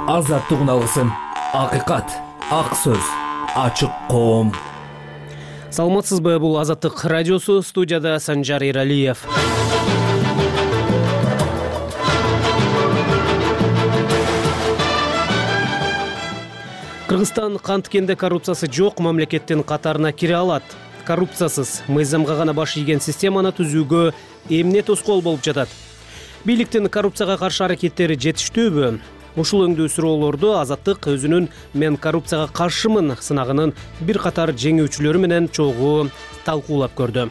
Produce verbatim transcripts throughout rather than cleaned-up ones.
азаттык алгысым, акыйкат, ак сөз, ачык коом. Саламатсызбы, бул Азаттык радиосу, студияда Санжар Иралиев. Кыргызстан канткенде коррупциясы жок мамлекеттин катарына кире алат. Коррупциясыз мыйзамга гана баш ийген системаны түзүүгө эмне тоскоол болуп жатат? Бийликтин коррупцияга каршы аракеттери жетиштүүбү? Ушул өңдүү суроолорду Азаттык өзүнүн "Мен коррупцияга каршымын" сынагынын бир катар жеңүүчүлөрү менен чогуу талкуулап көрдү.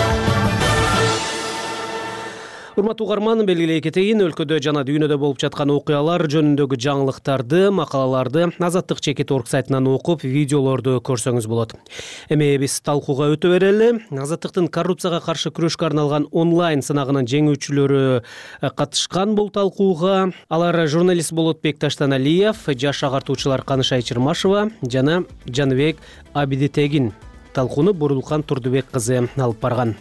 Урматтуу угарман, белгилей кетейин, өлкөдө жана дүйнөдө болуп жаткан окуялар жөнүндөгү жаңылыктарды, макалаларды Азаттык чекит орг сайтынан окуп, видеолорду көрсөңүз болот. Эми биз талкууга өтө берели. Азаттыктын коррупцияга каршы күрөшкө арналган онлайн сынагынын жеңүүчүлөрү катышкан бул талкууга. Алар журналист Болотбек Таштаналиев, жаш агартуучулар Канышай Чырмашева жана Жаныбек Абидитегин. Талкууну Бурулкан Турдубек кызы алып барган.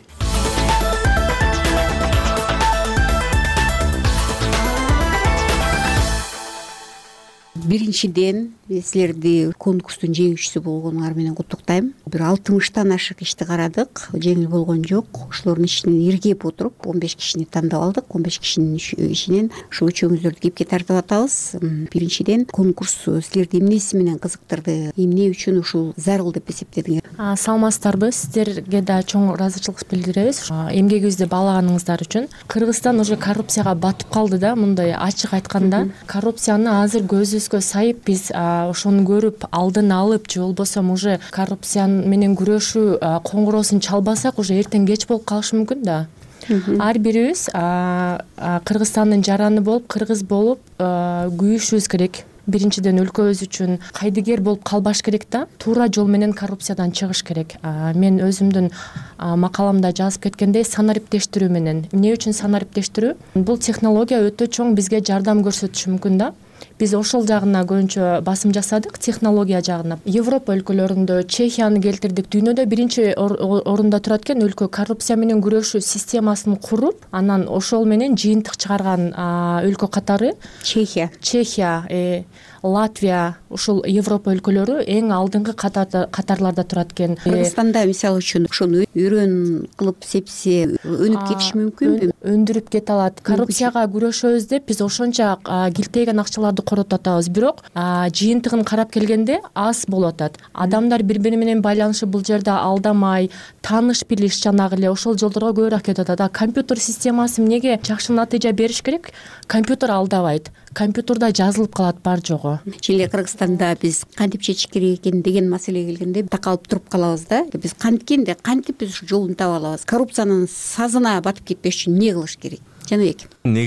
Биринчиден, силерди конкурстун жеңүүчүсү болгонуңар менен куттуктайм. Бир алтымыштан ашык ишти карадык, жеңил болгон жок. Ошолордун ичинен иргеп отуруп, он беш кишини тандап алдык. он беш кишинин ичинен ушу үчөөңүздөрдү кепке тартып атабыз. Биринчиден, конкурс силерди эмнеси менен кызыктырды? Эмне үчүн ушул зарыл деп эсептедиңер? Саламатсыздарбы? Сиздерге да чоң ыраазычылык билдиребиз эмгегибизди баалаганыңыздар үчүн. Кыргызстан уже коррупцияга батып калды да, мындай ачык айтканда. Коррупцияны азыр көзүбүзгө сайып биз ошону көрүп, алдын алып, же болбосо уже коррупция менен күрөшүү коңгуроосун чалбасак, уже эртең кеч болуп калышы мүмкүн да. Ар бирибиз Кыргызстандын жараны болуп, кыргыз болуп күйүшүбүз керек. Биринчиден өлкөбүз үчүн кайдыгер болуп калбаш керек да, туура жол менен коррупциядан чыгыш керек. Мен өзүмдүн макаламда жазып кеткендей, санариптештирүү менен. Эмне үчүн санариптештирүү? Бул технология өтө чоң бизге жардам көрсөтүшү мүмкүн да. Биз ошол жагына көбүнчө басым жасадык, технология жагына. Европа өлкөлөрүндө Чехияны келтирдик. Дүйнөдө биринчи орунда турат экен өлкө коррупция менен күрөшүү системасын куруп, анан ошол менен жыйынтык чыгарган өлкө катары Чехия. Чехия, Латвия, ушул Европа өлкөлөрү эң алдыңкы катарларда турат экен. Кыргызстанда мисалы үчүн ошону үйрөн кылып сепсе өнүп кетиш мүмкүнбү? Өндүрүп кете алат. Коррупцияга күрөшөбүз деп биз ошончо килтейген акчаларды коротуп атабыз. Бирок жыйынтыгын карап келгенде аз болуп атат. Адамдар бири-бири менен байланышы бул жерде алдамай, тааныш билиш жанагы эле ошол жолдорго көбүрөөк кетип атат. Компьютер системасы эмнеге жакшы натыйжа бериш керек? Компьютер алдабайт. Компьютерда жазылып калат бар жогу. Чили Кыргызстанда биз кантип чечиш керек экен деген маселе келгенде такалып туруп калабыз да. Биз канткенде кантип биз ушу жолун таба алабыз? Коррупциянын сазына батып кетпеш үчүн эмне кылыш керек? Жаныбек.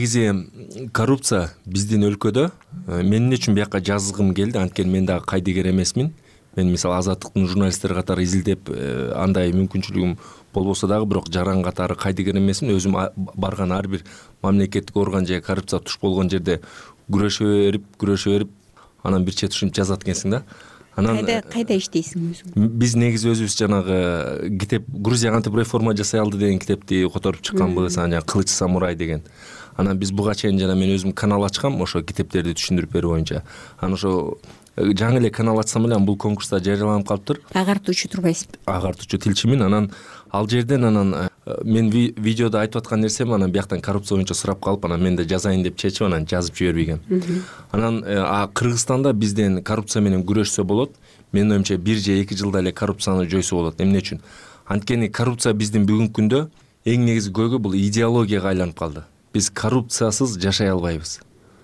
Негизи коррупция биздин өлкөдө мен эмне үчүн бияка жазгым келди? Анткени мен дагы кайдыгер эмесмин. Мен мисалы Азаттыктын журналисттери катары изилдеп андай мүмкүнчүлүгүм болбосо дагы, бирок жаран катары кайдыгер эмесмин. Өзүм барган ар бир мамлекеттик орган же коррупция туш болгон жерде күрөшө берип, күрөшө берип, анан бир чет ушинтип жазат экенсиң да. Анан кайда кайда иштейсиң өзүң? Биз негизи өзүбүз жанагы китеп Грузия кантип реформа жасай алды деген китепти которуп чыкканбыз, анан Кылыч самурай деген. Анан биз буга чейин жана мен өзүм канал ачкам ошо китептерди түшүндүрүп берүү боюнча. Анан ошо жаңы эле канал ачсам эле бул конкурста жарыяланып калыптыр. Агартуучу турбайсызбы? Агартуучу тилчимин. Анан ал жерден анан мен видеодо айтып аткан нерсем анан бияктан коррупция боюнча сурап калып, анан мен да жазайын деп чечип анан жазып жибербегем. Анан Кыргызстанда бизден коррупция менен күрөшсө болот. Менин оюмча бир же эки жылда эле коррупцияны жойсо болот. Эмне үчүн? Анткени коррупция биздин бүгүнкү күндө эң негизи көйгөй бул идеологияга айланып калды. Биз коррупциясыз жашай албайбыз.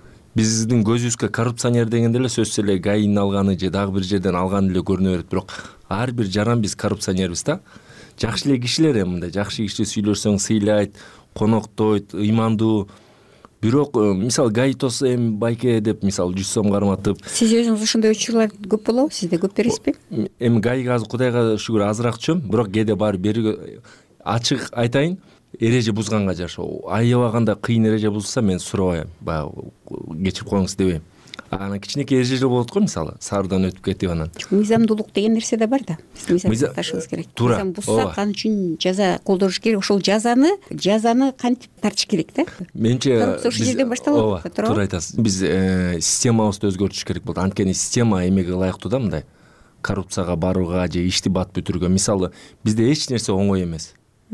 Биздин көзүбүзгө коррупционер дегенде эле сөзсүз эле гаинин алганы же дагы бир жерден алганы эле көрүнө берет. Бирок ар бир жаран биз коррупционербиз да. Жакшы эле кишилер эми мындай жакшы киши сүйлөшсөң сыйлайт, коноктойт, ыймандуу. Бирок мисалы гаитос эми байке деп мисалы жүз сом карматып. Сиз өзүңүз ошондой учурлар көп болобу? Сизде көп бересизби? Эми гаига азыр Кудайга шүгүр азыраак түшөм, бирок кээде баары бери ачык айтайын, эреже бузганга жараша. Аябаганда кыйын эреже бузса мен сурабайм, баягы кечирип коюңуз дебейм. анан кичинекей эрежелер болот го, мисалы саардан өтүп кетип анан мыйзамдуулук деген нерсе да бар да. Биз мыйзам Мыйзам- сакташыбыз керек. туура, Мыйзам буссак, ооба. ал үчүн жаза колдонуш керек. Ошол жазаны жазаны кантип тартыш керек да. менимче Коррупция ошол жерден башталат, ооба, туурабы? туура айтасыз. Биз э, системабызды өзгөртүш керек болот. Анткени система эмеге ылайыктуу да, мындай коррупцияга барууга же ишти бат бүтүрүүгө. Мисалы бизде эч нерсе оңой эмес.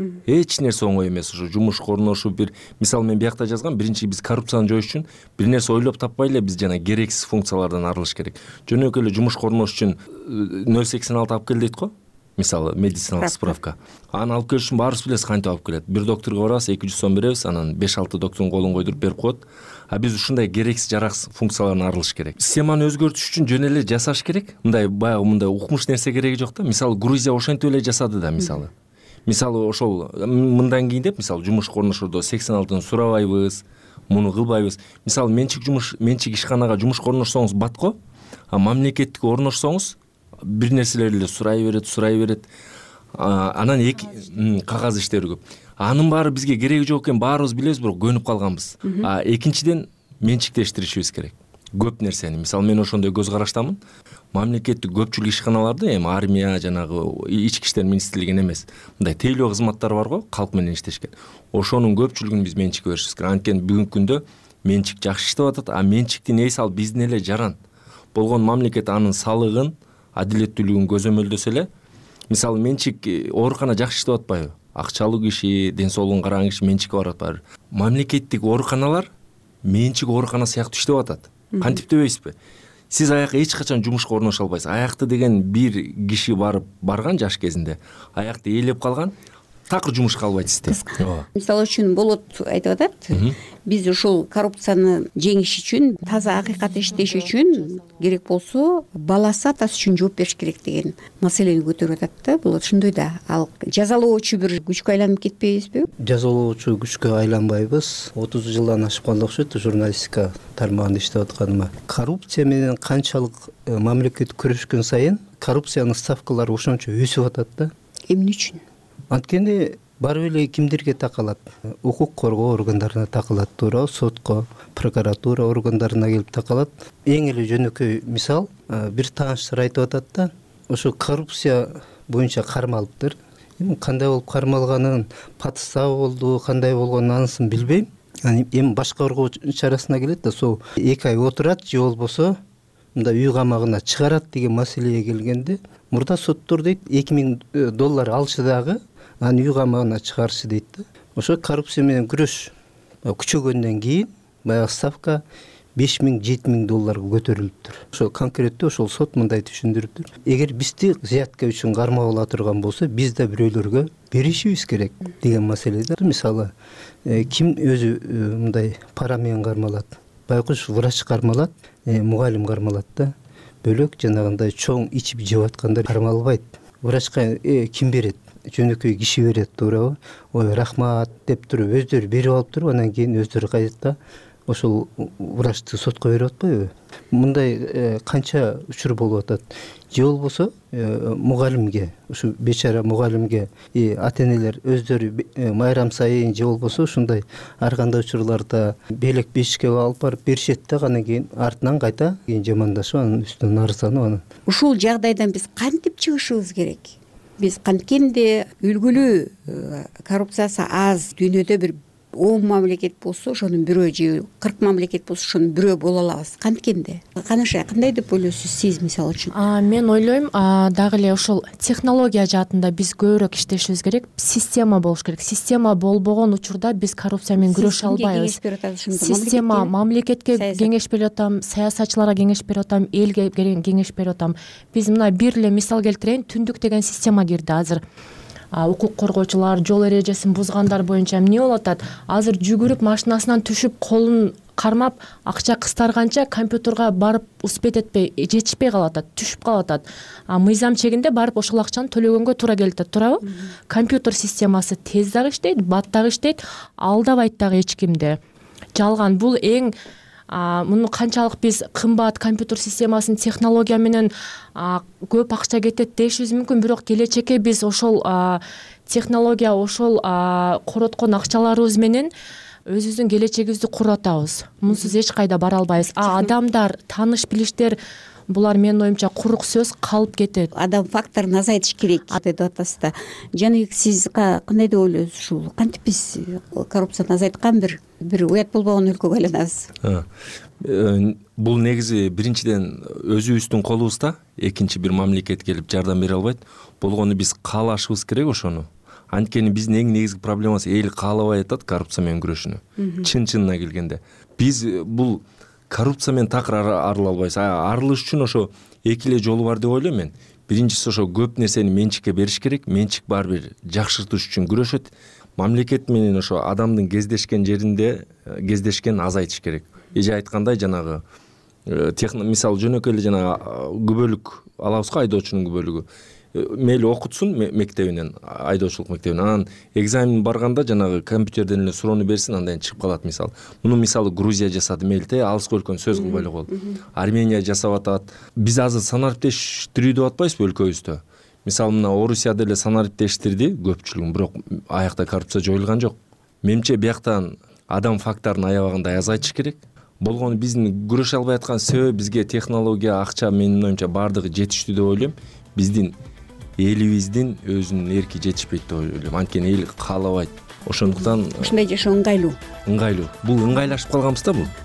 Эч нерсе оңой эмес. Ушу жумуш корношу бир, мисалы мен биякта жазгам, биринчи биз коррупцияны жоюш үчүн бир нерсе ойлоп таппай эле биз жана керексиз функциялардан арылыш керек. Жөнөкөй эле жумуш корнош үчүн нөл сексен алты алып кел дейт го. Мисалы медициналык справка. Аны алып келиш үчүн баарыбыз билебиз кантип алып келет. Бир доктурга барабыз, эки жүз сом беребиз, анан беш алты доктордун колун койдуруп берип коет. А биз ушундай керексиз жараксыз функциялардан арылыш керек. Системаны өзгөртүш үчүн жөн эле жасаш керек. Мындай баягы мындай укмуш нерсе кереги жок да. Мисалы Грузия ошентип эле жасады да, мисалы. Мисалы ошол мындан кийин деп, мисалы жумуш корношордо сексен алтыны сурабайбыз, муну кылбайбыз. Мисалы менчик жумуш, менчик ишканага жумуш корношсоңуз батко, а мамлекеттикке орношсоңуз бир нерселер эле сурай берет, сурай берет. А, анан эки м, кагаз иштери көп. Анын баары бизге кереги жок экен, баарыбыз билебиз, бирок көнүп калганбыз. А экинчиден менчиктештиришибиз керек. Көп нерсени. Мисалы мен ошондой көз караштамын. Мамлекеттик көпчүлүк ишканаларды, эми армия, жанагы ички иштер министрлигин эмес, мындай тейлөө кызматтар бар го, калк менен иштешкен. Ошонун көпчүлүгүн биз менчикке беришибиз керек. Анткени бүгүнкү күндө менчик жакшы иштеп атат, а менчиктин эси ал биздин эле жаран. Болгон мамлекет анын салыгын, адилеттүүлүгүн көзөмөлдөсө эле, мисалы менчик оорукана жакшы иштеп атпайбы? Акчалуу киши, ден соолугун караган киши менчикке барат баары. Мамлекеттик ооруканалар менчик оорукана сыяктуу иштеп атат. Кантип дебейсизби? Сиз аякка эч качан жумушка орноша албайсыз. Аякты деген бир киши барып барган жаш кезинде, аякты ээлеп калган, такыр жумушка албайт сизди. Ооба. Мисалы үчүн болот айтып атат. Биз ушул коррупцияны жеңиш үчүн, таза акыйкат иштеш үчүн керек болсо баласы атасы үчүн жооп бериш керек деген маселени көтөрүп атат да. Болот ошондой да. Ал жазалоочу бир күчкө айланып кетпейбизби? Жазалоочу күчкө айланбайбыз. отуз жылдан ашып калды окшойт журналистика тармагында иштеп атканыма. Коррупция менен канчалык мамлекет күрөшкөн сайын коррупциянын ставкалары ошончо өсүп атат да. Эмне үчүн? Анткени барып эле кимдерге такалат? Укук коргоо органдарына такалат, туура, сотко, прокуратура органдарына келип такалат. Эң эле жөнөкөй мисал, бир тааныштар айтып атат да, ошо коррупция боюнча кармалыптыр. Эми кандай болуп кармалганын, подстава болду, кандай болгонун анысын билбейм. Эми башкаруу чарасына келет да, сол эки ай отурат же болбосо мында үй камагына чыгарат деген маселеге келгенде, мурда соттор дейт эки миң доллар алчы дагы аны үй камагына чыгарчы дейт да. Ошо коррупция менен күрөш күчөгөндөн кийин баягы ставка беш миң жети миң долларга көтөрүлүптүр. Ошо конкреттүү ошол сот мындай түшүндүрүптүр. Эгер бизди зыятка үчүн кармап ала турган болсо, биз да бирөөлөргө беришибиз керек деген маселеде. Мисалы, ким өзү мындай пара менен кармалат? Байкуш врач кармалат, мугалим кармалат да. Бөлөк жанагындай чоң ичип жеп аткандар кармалбайт. Врачка ким берет? Жөнөкөй киши берет, туурабы? Ой, рахмат деп туруп өздөрү берип алып туруп, анан кийин өздөрү кайта ошол врачты сотко берип атпайбы? Мындай канча учур болуп атат. Же болбосо мугалимге, ушу бечара мугалимге ата-энелер өздөрү майрам сайын же болбосо ушундай ар кандай учурларда белек бешикке алып барып беришет да, анан кийин артынан кайта кийин жамандашып, анын үстүнөн арызданып анан. Ушул жагдайдан биз кантип чыгышыбыз керек? Биз канткенде үлгүлүү коррупциясы аз дүйнөдө бир он мамлекет болсо, ошонун бирөө же кырк мамлекет болсо, ошонун бирөө боло алабыз. Канткенде. Канаша, кандай деп ойлойсуз сиз мисалы үчүн? Мен ойлойм, дагы эле ошол технология жаатында биз көбүрөөк иштешибиз керек. Система болуш керек. Система болбогон учурда биз коррупция менен күрөшө албайбыз. Система мамлекетке кеңеш берип атам, саясатчыларга кеңеш берип атам, элге кеңеш берип атам. Биз мына бир эле мисал келтирейин, түндүк деген система кирди азыр. Укук коргоочулар, жол эрежесин бузгандар боюнча эмне болуп атат? Азыр жүгүрүп машинасынан түшүп, колун кармап, акча кыстарганча компьютерга барып успеть этпей, жетишпей калып атат, түшүп калып атат. А мыйзам чегинде барып ошол акчаны төлөгөнгө туура келип атат, туурабы? Компьютер системасы тез дагы иштейт, бат дагы иштейт, алдабайт дагы эч кимди. Жалган бул эң муну канчалык биз кымбат компьютер системасын технология менен көп акча кетет дешибиз мүмкүн, бирок келечекке биз ошол технология, ошол короткон акчаларыбыз менен өзүбүздүн келечегибизди куруп атабыз. Мунсуз эч кайда бара албайбыз. А адамдар, тааныш билиштер булар менин оюмча курук сөз калып кетет. Адам факторун азайтыш керек деп атасыз да. Жаныбек, сиз кандай деп ойлойсуз? Ушул кантип биз коррупцияны азайткан бир бир уят болбогон өлкөгө айланабыз? Бул негизи биринчиден өзүбүздүн колубузда, экинчи бир мамлекет келип жардам бере албайт. Болгону биз каалашыбыз керек ошону. Анткени биздин эң негизги проблемасы эл каалабай атат коррупция менен күрөшүүнү. Чын-чынына келгенде биз бул коррупция менен такыр арыла албайбыз. Арылыш үчүн ошо эки эле жолу бар деп ойлойм мен. Биринчиси ошо көп нерсени менчикке бериш керек. Менчик баары бир жакшыртыш үчүн күрөшөт. Мамлекет менен ошо адамдын кездешкен жеринде кездешкен азайтыш керек. Эже айткандай жанагы мисалы жөнөкөй эле жана күбөлүк алабыз го, айдоочунун күбөлүгү. Мейли окутсун мектебинен, айдоочулук мектебинен. Анан экзамен барганда жанагы компьютерден эле суроону берсин, андан чыгып калат мисалы. Муну мисалы Грузия жасады, мейли алыскы өлкөнү сөз кылбай эле коелу. Армения жасап атат. Биз азыр санариптештирүү деп атпайбызбы өлкөбүздө? Мисалы мына Орусияда эле санариптештирди көпчүлүгүн, бирок аякта коррупция жоюлган жок. Менимче бияктан адам факторун аябагандай азайтыш керек. Болгону биздин күрөшө албай аткан себеби бизге технология, акча, менин оюмча баардыгы жетиштүү деп ойлойм. Биздин элибиздин өзүнүн эрки жетишпейт деп ойлойм. Анткени эл каалабайт. Ошондуктан ушундай жашоо ыңгайлуу. Ыңгайлуу. Бул ыңгайлашып калганбыз да бул.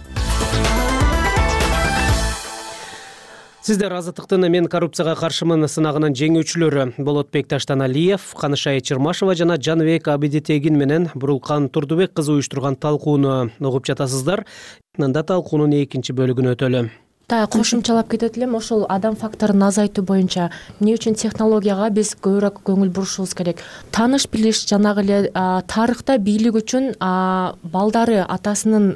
Сиздер Азаттыктын «Мен коррупцияга каршымын» сынагынын жеңүүчүлөрү Болотбек Таштаналиев, Канышай Чырмашева жана Жаныбек Абидитегин менен Бурулкан Турдубек кызы уюштурган талкууну угуп жатасыздар. Анда талкуунун экинчи бөлүгүнө өтөлү. Да, кошумчалап кетет элем, ошол адам факторун азайтуу боюнча эмне үчүн технологияга биз көбүрөөк көңүл бурушубуз керек. Тааныш билиш жанагы эле тарыхта бийлик үчүн балдары атасынын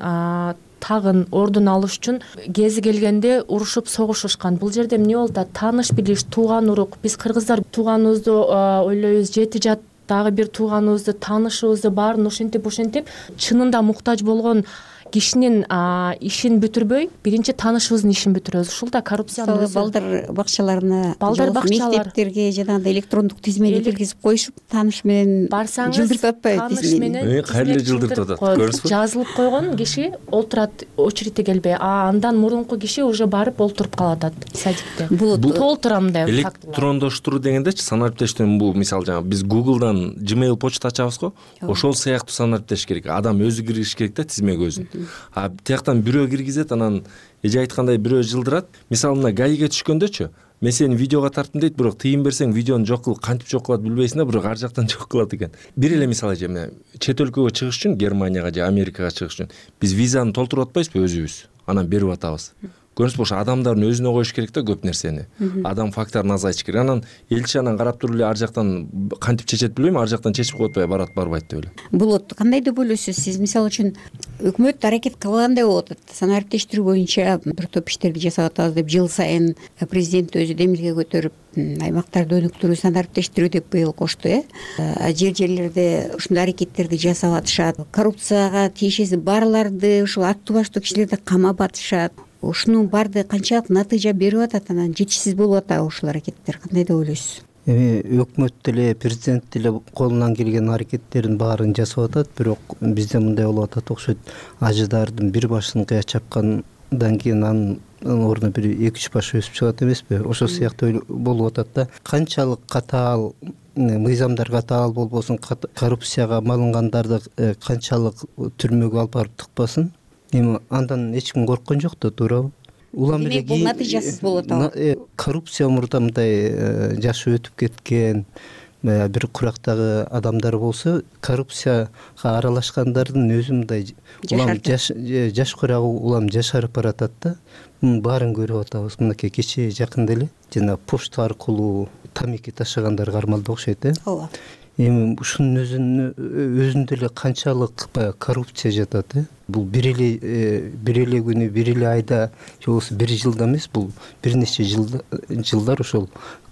тагын ордун алыш үчүн кези келгенде урушуп согушушкан. Бул жерде эмне болду? Тааныш билиш, тууган урук. Биз кыргыздар тууганыбызды ойлойбуз, жети жат дагы бир тууганыбызды, таанышыбызды баарын ушинтип ушинтип чынында муктаж болгон кишинин ишин бүтүрбөй, биринчи таанышыбыздын ишин бүтүрөбүз. Ушул да коррупциянын өзү. Балдар бакчаларына, балдар бакчалар, мектептерге жанагындай электрондук тизмени киргизип коюшуп, тааныш менен жылдыртып атпайбы тизмени? Кайра жылдыртып атат, көрүсүзбү? Жазылып койгон киши олтурат, очередте келбей, а андан мурунку киши уже барып олтуруп калат садикте. Бул толтурам деп. Электрондоштуруу дегендечи санариптештин бул мисалы жаңы биз Google'дан Gmail почта ачабыз го, ошол сыяктуу санариптеш керек. Адам өзү киргизиш керек да тизмеге өзүн. А тияктан бирөө киргизет, анан эже айткандай бирөө жылдырат. Мисалы мына гаиге түшкөндөчү, мен сени видеого тарттым дейт, бирок тыйын берсең видеону жок кыл, кантип жок кылат билбейсиң да, бирок ар жактан жок кылат экен. Бир эле мисал эже, мына чет өлкөгө чыгыш үчүн, Германияга же Америкага чыгыш үчүн биз визаны толтуруп атпайбызбы өзүбүз? Анан берип атабыз. Көрүңүзбү, ошо адамдардын өзүнө коюш керек да көп нерсени. Адам факторун азайтыш керек. Анан элчи анан карап туруп эле ар жактан кантип чечет билбейм, ар жактан чечип коюп атпай барат барбайт деп эле. Болот, кандай деп ойлойсуз сиз? Мисалы үчүн өкмөт аракет кылгандай болуп атат. Санариптештирүү боюнча бир топ иштерди жасап атабыз деп жыл сайын президент өзү демилге көтөрүп, аймактарды өнүктүрүү, санариптештирүү деп быйыл кошту, э? Жер жерлерде ушундай аракеттерди жасап атышат. Коррупцияга тиешеси барларды, ушул аттуу баштуу кишилерди камап атышат. Ушунун баардыгы канчалык натыйжа берип атат, анан жетишсиз болуп атабы ушул аракеттер? Кандай деп ойлойсуз? Эми өкмөт деле, президент деле колунан келген аракеттерин баарын жасап атат, бирок бизде мындай болуп атат окшойт. Ажыдардын бир башын кыя чапкандан кийин анын ордуна бир эки үч баш өсүп чыгат эмеспи? Ошол сыяктуу болуп атат да. Канчалык катаал мыйзамдар катаал болбосун, коррупцияга малынгандарды канчалык түрмөгө алып барып тыкпасын, эми андан эч ким корккон жок да, туурабы? Улам эле бул натыйжасыз болот атабы. Коррупция мурда мындай жашы өтүп кеткен бир курактагы адамдар болсо, коррупцияга аралашкандардын өзү мындай улам жаш жаш курагы улам жашарып баратат да. Мунун баарын көрүп атабыз. Мынакей кечээ жакында эле жана почта аркылуу тамеки ташыгандар кармалды окшойт, э? Ооба. Эми ушунун өзүнүн өзүндө эле канчалык коррупция жатат, э? Бул бир эле бир эле күнү, бир эле айда, же болбосо бир жылда эмес, бул бир нече жылдар ошол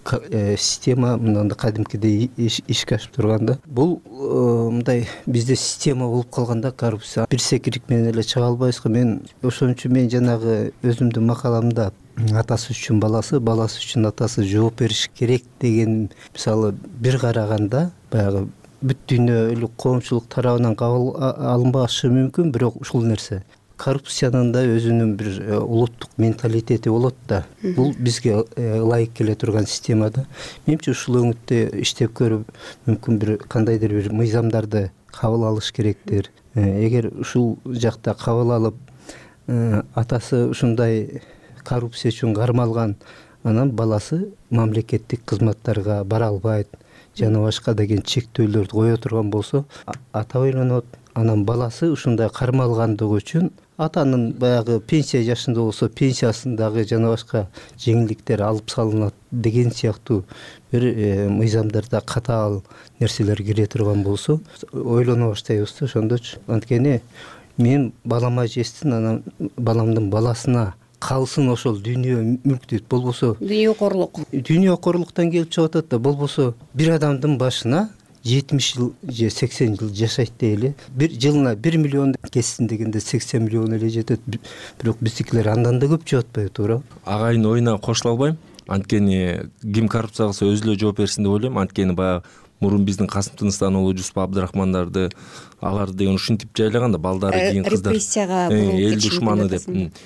система мындай кадимкидей ишке ашып турган да. Бул мындай бизде система болуп калганда коррупция бир секирик менен эле чыга албайбыз го. Мен ошон үчүн мен жанагы өзүмдүн макаламда атасы үчүн баласы, баласы үчүн атасы жооп бериш керек деген мисалы бир караганда баягы бүт дүйнөлүк коомчулук тарабынан кабыл алынбашы мүмкүн, бирок ушул нерсе коррупциянын да өзүнүн бир улуттук менталитети болот да. Бул бизге ылайык келе турган система да. Менимче ушул өңүттө иштеп көрүп, мүмкүн бир кандайдыр бир мыйзамдарды кабыл алыш керектир. Эгер ушул жакта кабыл алып, атасы ушундай коррупция үчүн кармалган, анан баласы мамлекеттик кызматтарга бара албайт, жана башка деген чектөөлөрдү кое турган болсо, ата ойлонот. Анан баласы ушундай кармалгандыгы үчүн атанын баягы пенсия жашында болсо пенсиясындагы жана башка жеңилдиктер алып салынат деген сыяктуу бир мыйзамдарда катаал нерселер кире турган болсо ойлоно баштайбыз да. Ошондочу анткени мен балама жестин, анан баламдын баласына калсын ошол дүйнө мүлктү, болбосо дүйнө корлук дүйнө корлуктан келип чыгып атат да. Болбосо бир адамдын башына жетимиш жыл же сексен жыл жашайт дейли, бир жылына бир миллион кетсин дегенде сексен миллион эле жетет. Бирок биздикилер андан да көп жеп атпайбы, туура? Агайын оюна кошула албайм. Анткени ким коррупция кылса өзү эле жооп берсин деп ойлойм. Анткени баягы мурун биздин Касым Тыныстануулу, Жусуп Абдрахмандарды, аларды деген ушинтип жайлаган да, балдары кийин кыздар репрессияга эл душманы деп.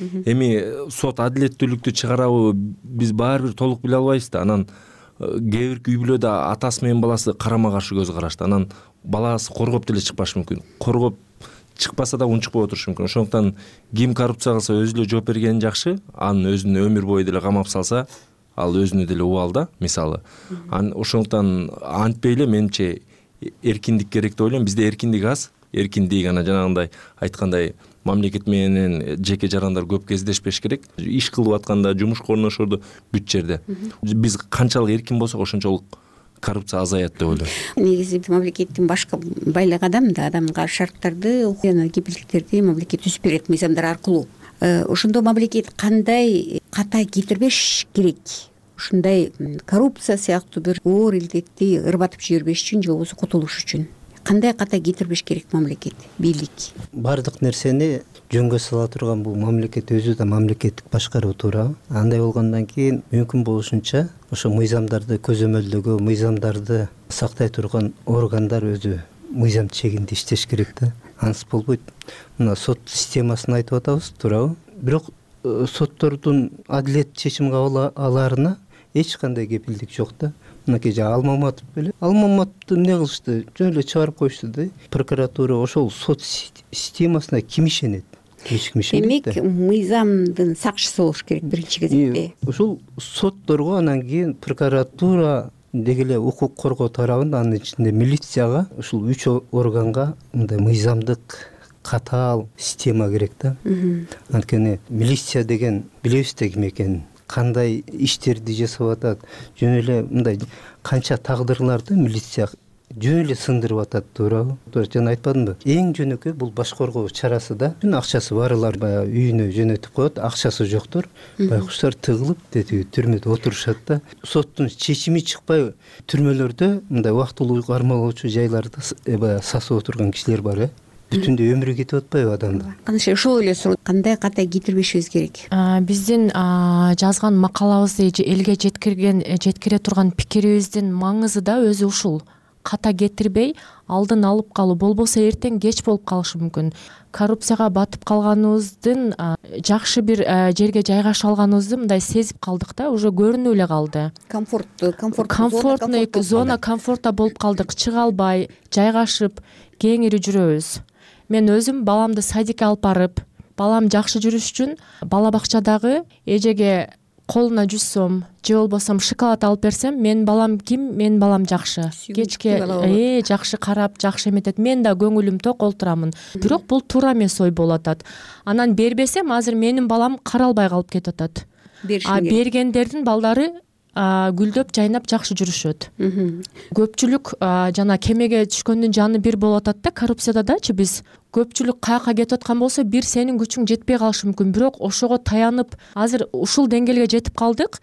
Эми сот адилеттүүлүктү чыгарабы биз баары бир толук биле албайбыз да. Анан кээ бир үй бүлөдө атасы менен баласы карама каршы көз карашты. Анан баласы коргоп деле чыкпашы мүмкүн. Коргоп чыкпаса да унчукпай отурушу мүмкүн. Ошондуктан ким коррупция кылса өзү эле жооп бергени жакшы. Анын өзүн өмүр бою деле камап салса, ал өзүнө деле убал да, мисалы. Ан ошондуктан антпей эле менимче эркиндик керек деп ойлойм. Бизде эркиндик аз. Эркиндик ана жанагындай айткандай мамлекет менен жеке жарандар көп кездешпеш керек. Иш кылып атканда, жумушка орношорду бүт жерде. Биз канчалык эркин болсок, ошончолук коррупция азаят деп ойлойм. Негизи мамлекеттин башкы байлык адам да, адамга шарттарды, жана кепилдиктерди мамлекет түзүп берет мыйзамдар аркылуу. Ошондо мамлекет кандай ката кетирбеш керек? Ушундай коррупция сыяктуу бир оор илдетти ырбатып жибербеш үчүн же болбосо кутулуш үчүн кандай ката кетирбеш керек мамлекет, бийлик? Бардык нерсени жөнгө сала турган бул мамлекет өзү да мамлекеттик башкаруу, туура. Андай болгондон кийин мүмкүн болушунча ошо мыйзамдарды көзөмөлдөгө, мыйзамдарды сактай турган органдар өзү мыйзам чегинде иштеш керек да. Ансыз болбойт. Мына сот системасын айтып атабыз, туурабы? Бирок соттордун адилет чечим кабыл алаарына эч кандай кепилдик жок да. Мынакей жа Алмаматов беле. Алмаматовду эмне кылышты? Жөн эле чыгарып коюшту да. Прокуратура ошол сот системасына ким ишенет? Эч ким ишенбейт да. Демек, мыйзамдын сакчысы болуш керек биринчи кезекте. Ушул сотторго, анан кийин прокуратура деги эле укук коргоо тарабында, анын ичинде милицияга, ушул үч органга мындай мыйзамдык катаал система керек да. Анткени милиция деген билебиз да ким экенин, кандай иштерди жасап атат. Жөн эле мындай канча тагдырларды милиция жөн эле сындырып атат, туурабы? Жана айтпадымбы? Эң жөнөкөй бул баш коргоо чарасы да. Бүт акчасы барлар баягы үйүнө жөнөтүп коет, акчасы жоктор байкуштар тыгылып детиги түрмөдө отурушат да. Соттун чечими чыкпай түрмөлөрдө мындай убактылуу кармалоочу жайларда баягы сасып отурган кишилер бар э. Бүтүндөй өмүрү кетип атпайбы адамдын? Кандай ушул эле суроо, кандай ката кетирбешибиз керек? Биздин жазган макалабызды элге жеткирген жеткире турган пикирибиздин маңызы да өзү ушул. Ката кетирбей алдын алып калуу, болбосо эртең кеч болуп калышы мүмкүн. Коррупцияга батып калганыбыздын, жакшы бир жерге жайгашып алганыбызды мындай сезип калдык да, уже көрүнүп эле калды. Комфорт, комфорт, комфортный зона комфорта болуп калдык. Чыга албай, жайгашып, кеңири жүрөбүз. Мен өзүм баламды садикке алып барып, балам жакшы жүрүш үчүн бала бакчадагы эжеге колуна жүз сом же болбосо шоколад алып берсем, мен балам ким? Мен балам жакшы. Кечке э жакшы карап, жакшы эметет. Мен да көңүлүм ток олтурамын. Бирок бул туура эмес ой болуп атат. Анан бербесем, азыр менин балам каралбай калып кетип атат. А бергендердин балдары гүлдөп, жайнап жакшы жүрүшөт. Көпчүлүк жана кемеге түшкөндүн жаны бир болуп атат да, коррупцияда дачы биз көпчүлүк каяка кетип аткан болсо, бир сенин күчүң жетпей калышы мүмкүн, бирок ошого таянып азыр ушул деңгээлге жетип калдык.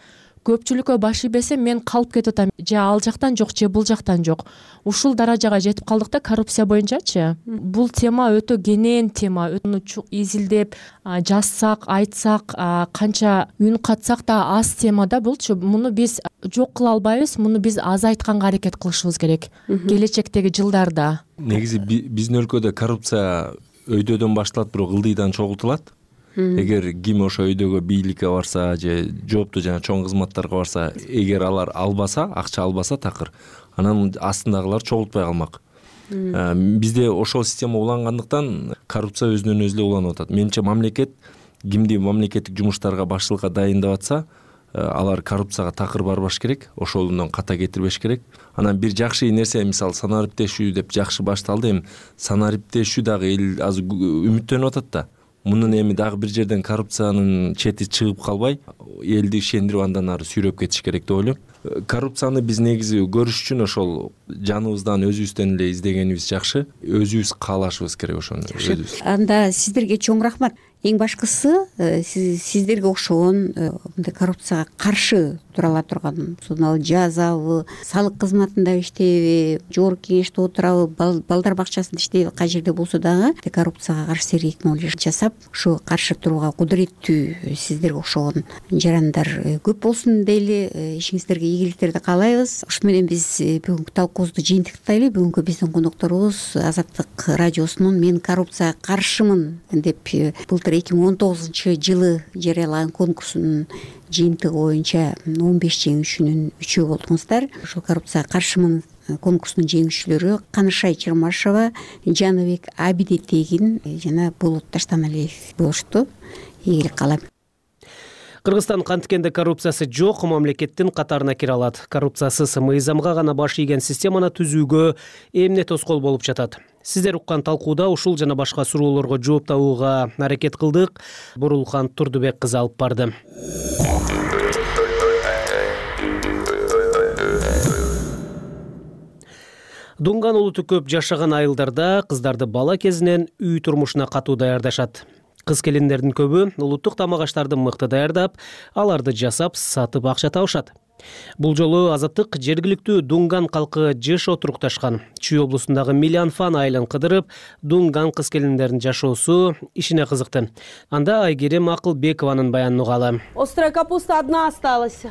көпчүлүккө баш ийбесем мен калып кетип атам, же ал жактан жок, же бул жактан жок. Ушул даражага жетип калдык да коррупция боюнчачы. Бул тема өтө кенен тема. Өтө изилдеп жазсак, айтсак, канча үн катсак да аз тема да булчу. Муну биз жок кыла албайбыз, муну биз азайтканга аракет кылышыбыз керек келечектеги жылдарда. Негизи биздин өлкөдө коррупция өйдөдөн башталат, бирок ылдыйдан чогултулат. Эгер ким ошо өйдөгө бийликке барса же жооптуу жана чоң кызматтарга барса, эгер алар албаса, акча албаса такыр, анан астындагылар чогултпай калмак. Бизде ошол система улангандыктан коррупция өзүнөн өзү эле уланып атат. Менимче мамлекет кимди мамлекеттик жумуштарга башчылыкка дайындап атса, алар коррупцияга такыр барбаш керек, ошолдон ката кетирбеш керек. Анан бир жакшы нерсе, мисалы санариптешүү деп жакшы башталды, эми санариптешүү дагы эл азыр үмүттөнүп атат да. Мунун эми дагы бир жерден коррупциянын чети чыгып калбай, элди ишендирип андан ары сүйрөп кетиш керек деп ойлойм. Коррупцияны биз негизи көрүш үчүн ошол жаныбыздан өзүбүздөн эле издегенибиз жакшы, өзүбүз каалашыбыз керек ошону. Анда сиздерге чоң рахмат. Эң башкысы сиздерге окшогон мындай коррупцияга каршы тура ала турган, сонун жазабы, салык кызматында иштейби, жогорку кеңеште отурабы, балдар бакчасында иштейби, кай жерде болсо дагы коррупцияга каршы сериктүү жасап, ушу каршы турууга кудуреттүү сиздерге окшогон жарандар көп болсун дейли. Ишиңиздерге ийгиликтерди каалайбыз. Ушу менен биз бүгүнкү талкуубузду жыйынтыктайлы. Бүгүнкү биздин конокторубуз Азаттык радиосунун "Мен коррупцияга каршымын" деп былтыр эки миң он тогузунчу жылы жарыялаган конкурсунун жыйынтыгы боюнча он беш жеңүүчүнүн үчөө болдуңуздар. Ошол коррупцияга каршымын конкурсунун жеңүүчүлөрү Канышай Чырмашева, Жаныбек Абидетегин жана Болот Таштаналиев болушту. Ийгилик каалайм. Кыргызстан кантикенде коррупциясы жок мамлекеттин катарына кире алат. Коррупциясыз мыйзамга гана баш ийген системаны түзүүгө эмне тоскоол болуп жатат? Сиздер уккан талкууда ушул жана башка суроолорго жооп табууга аракет кылдык. Бурулхан Турдубек кызы алып барды. Дунган улуту көп жашаган айылдарда кыздарды бала кезинен үй турмушуна катуу даярдашат. Кыз келиндердин көбү улуттук тамак аштарды мыкты даярдап, аларды жасап, сатып акча табышат. Бул жолу Азаттык жергиликтүү Дунган калкы жыш отурукташкан. Чүй облусундагы Милянфан айылын кыдырып, Дунган кыз келиндердин жашоосу ишине кызыкты. Анда Айгерим Акылбекованын баянын угалы. Острая капуста одна осталась.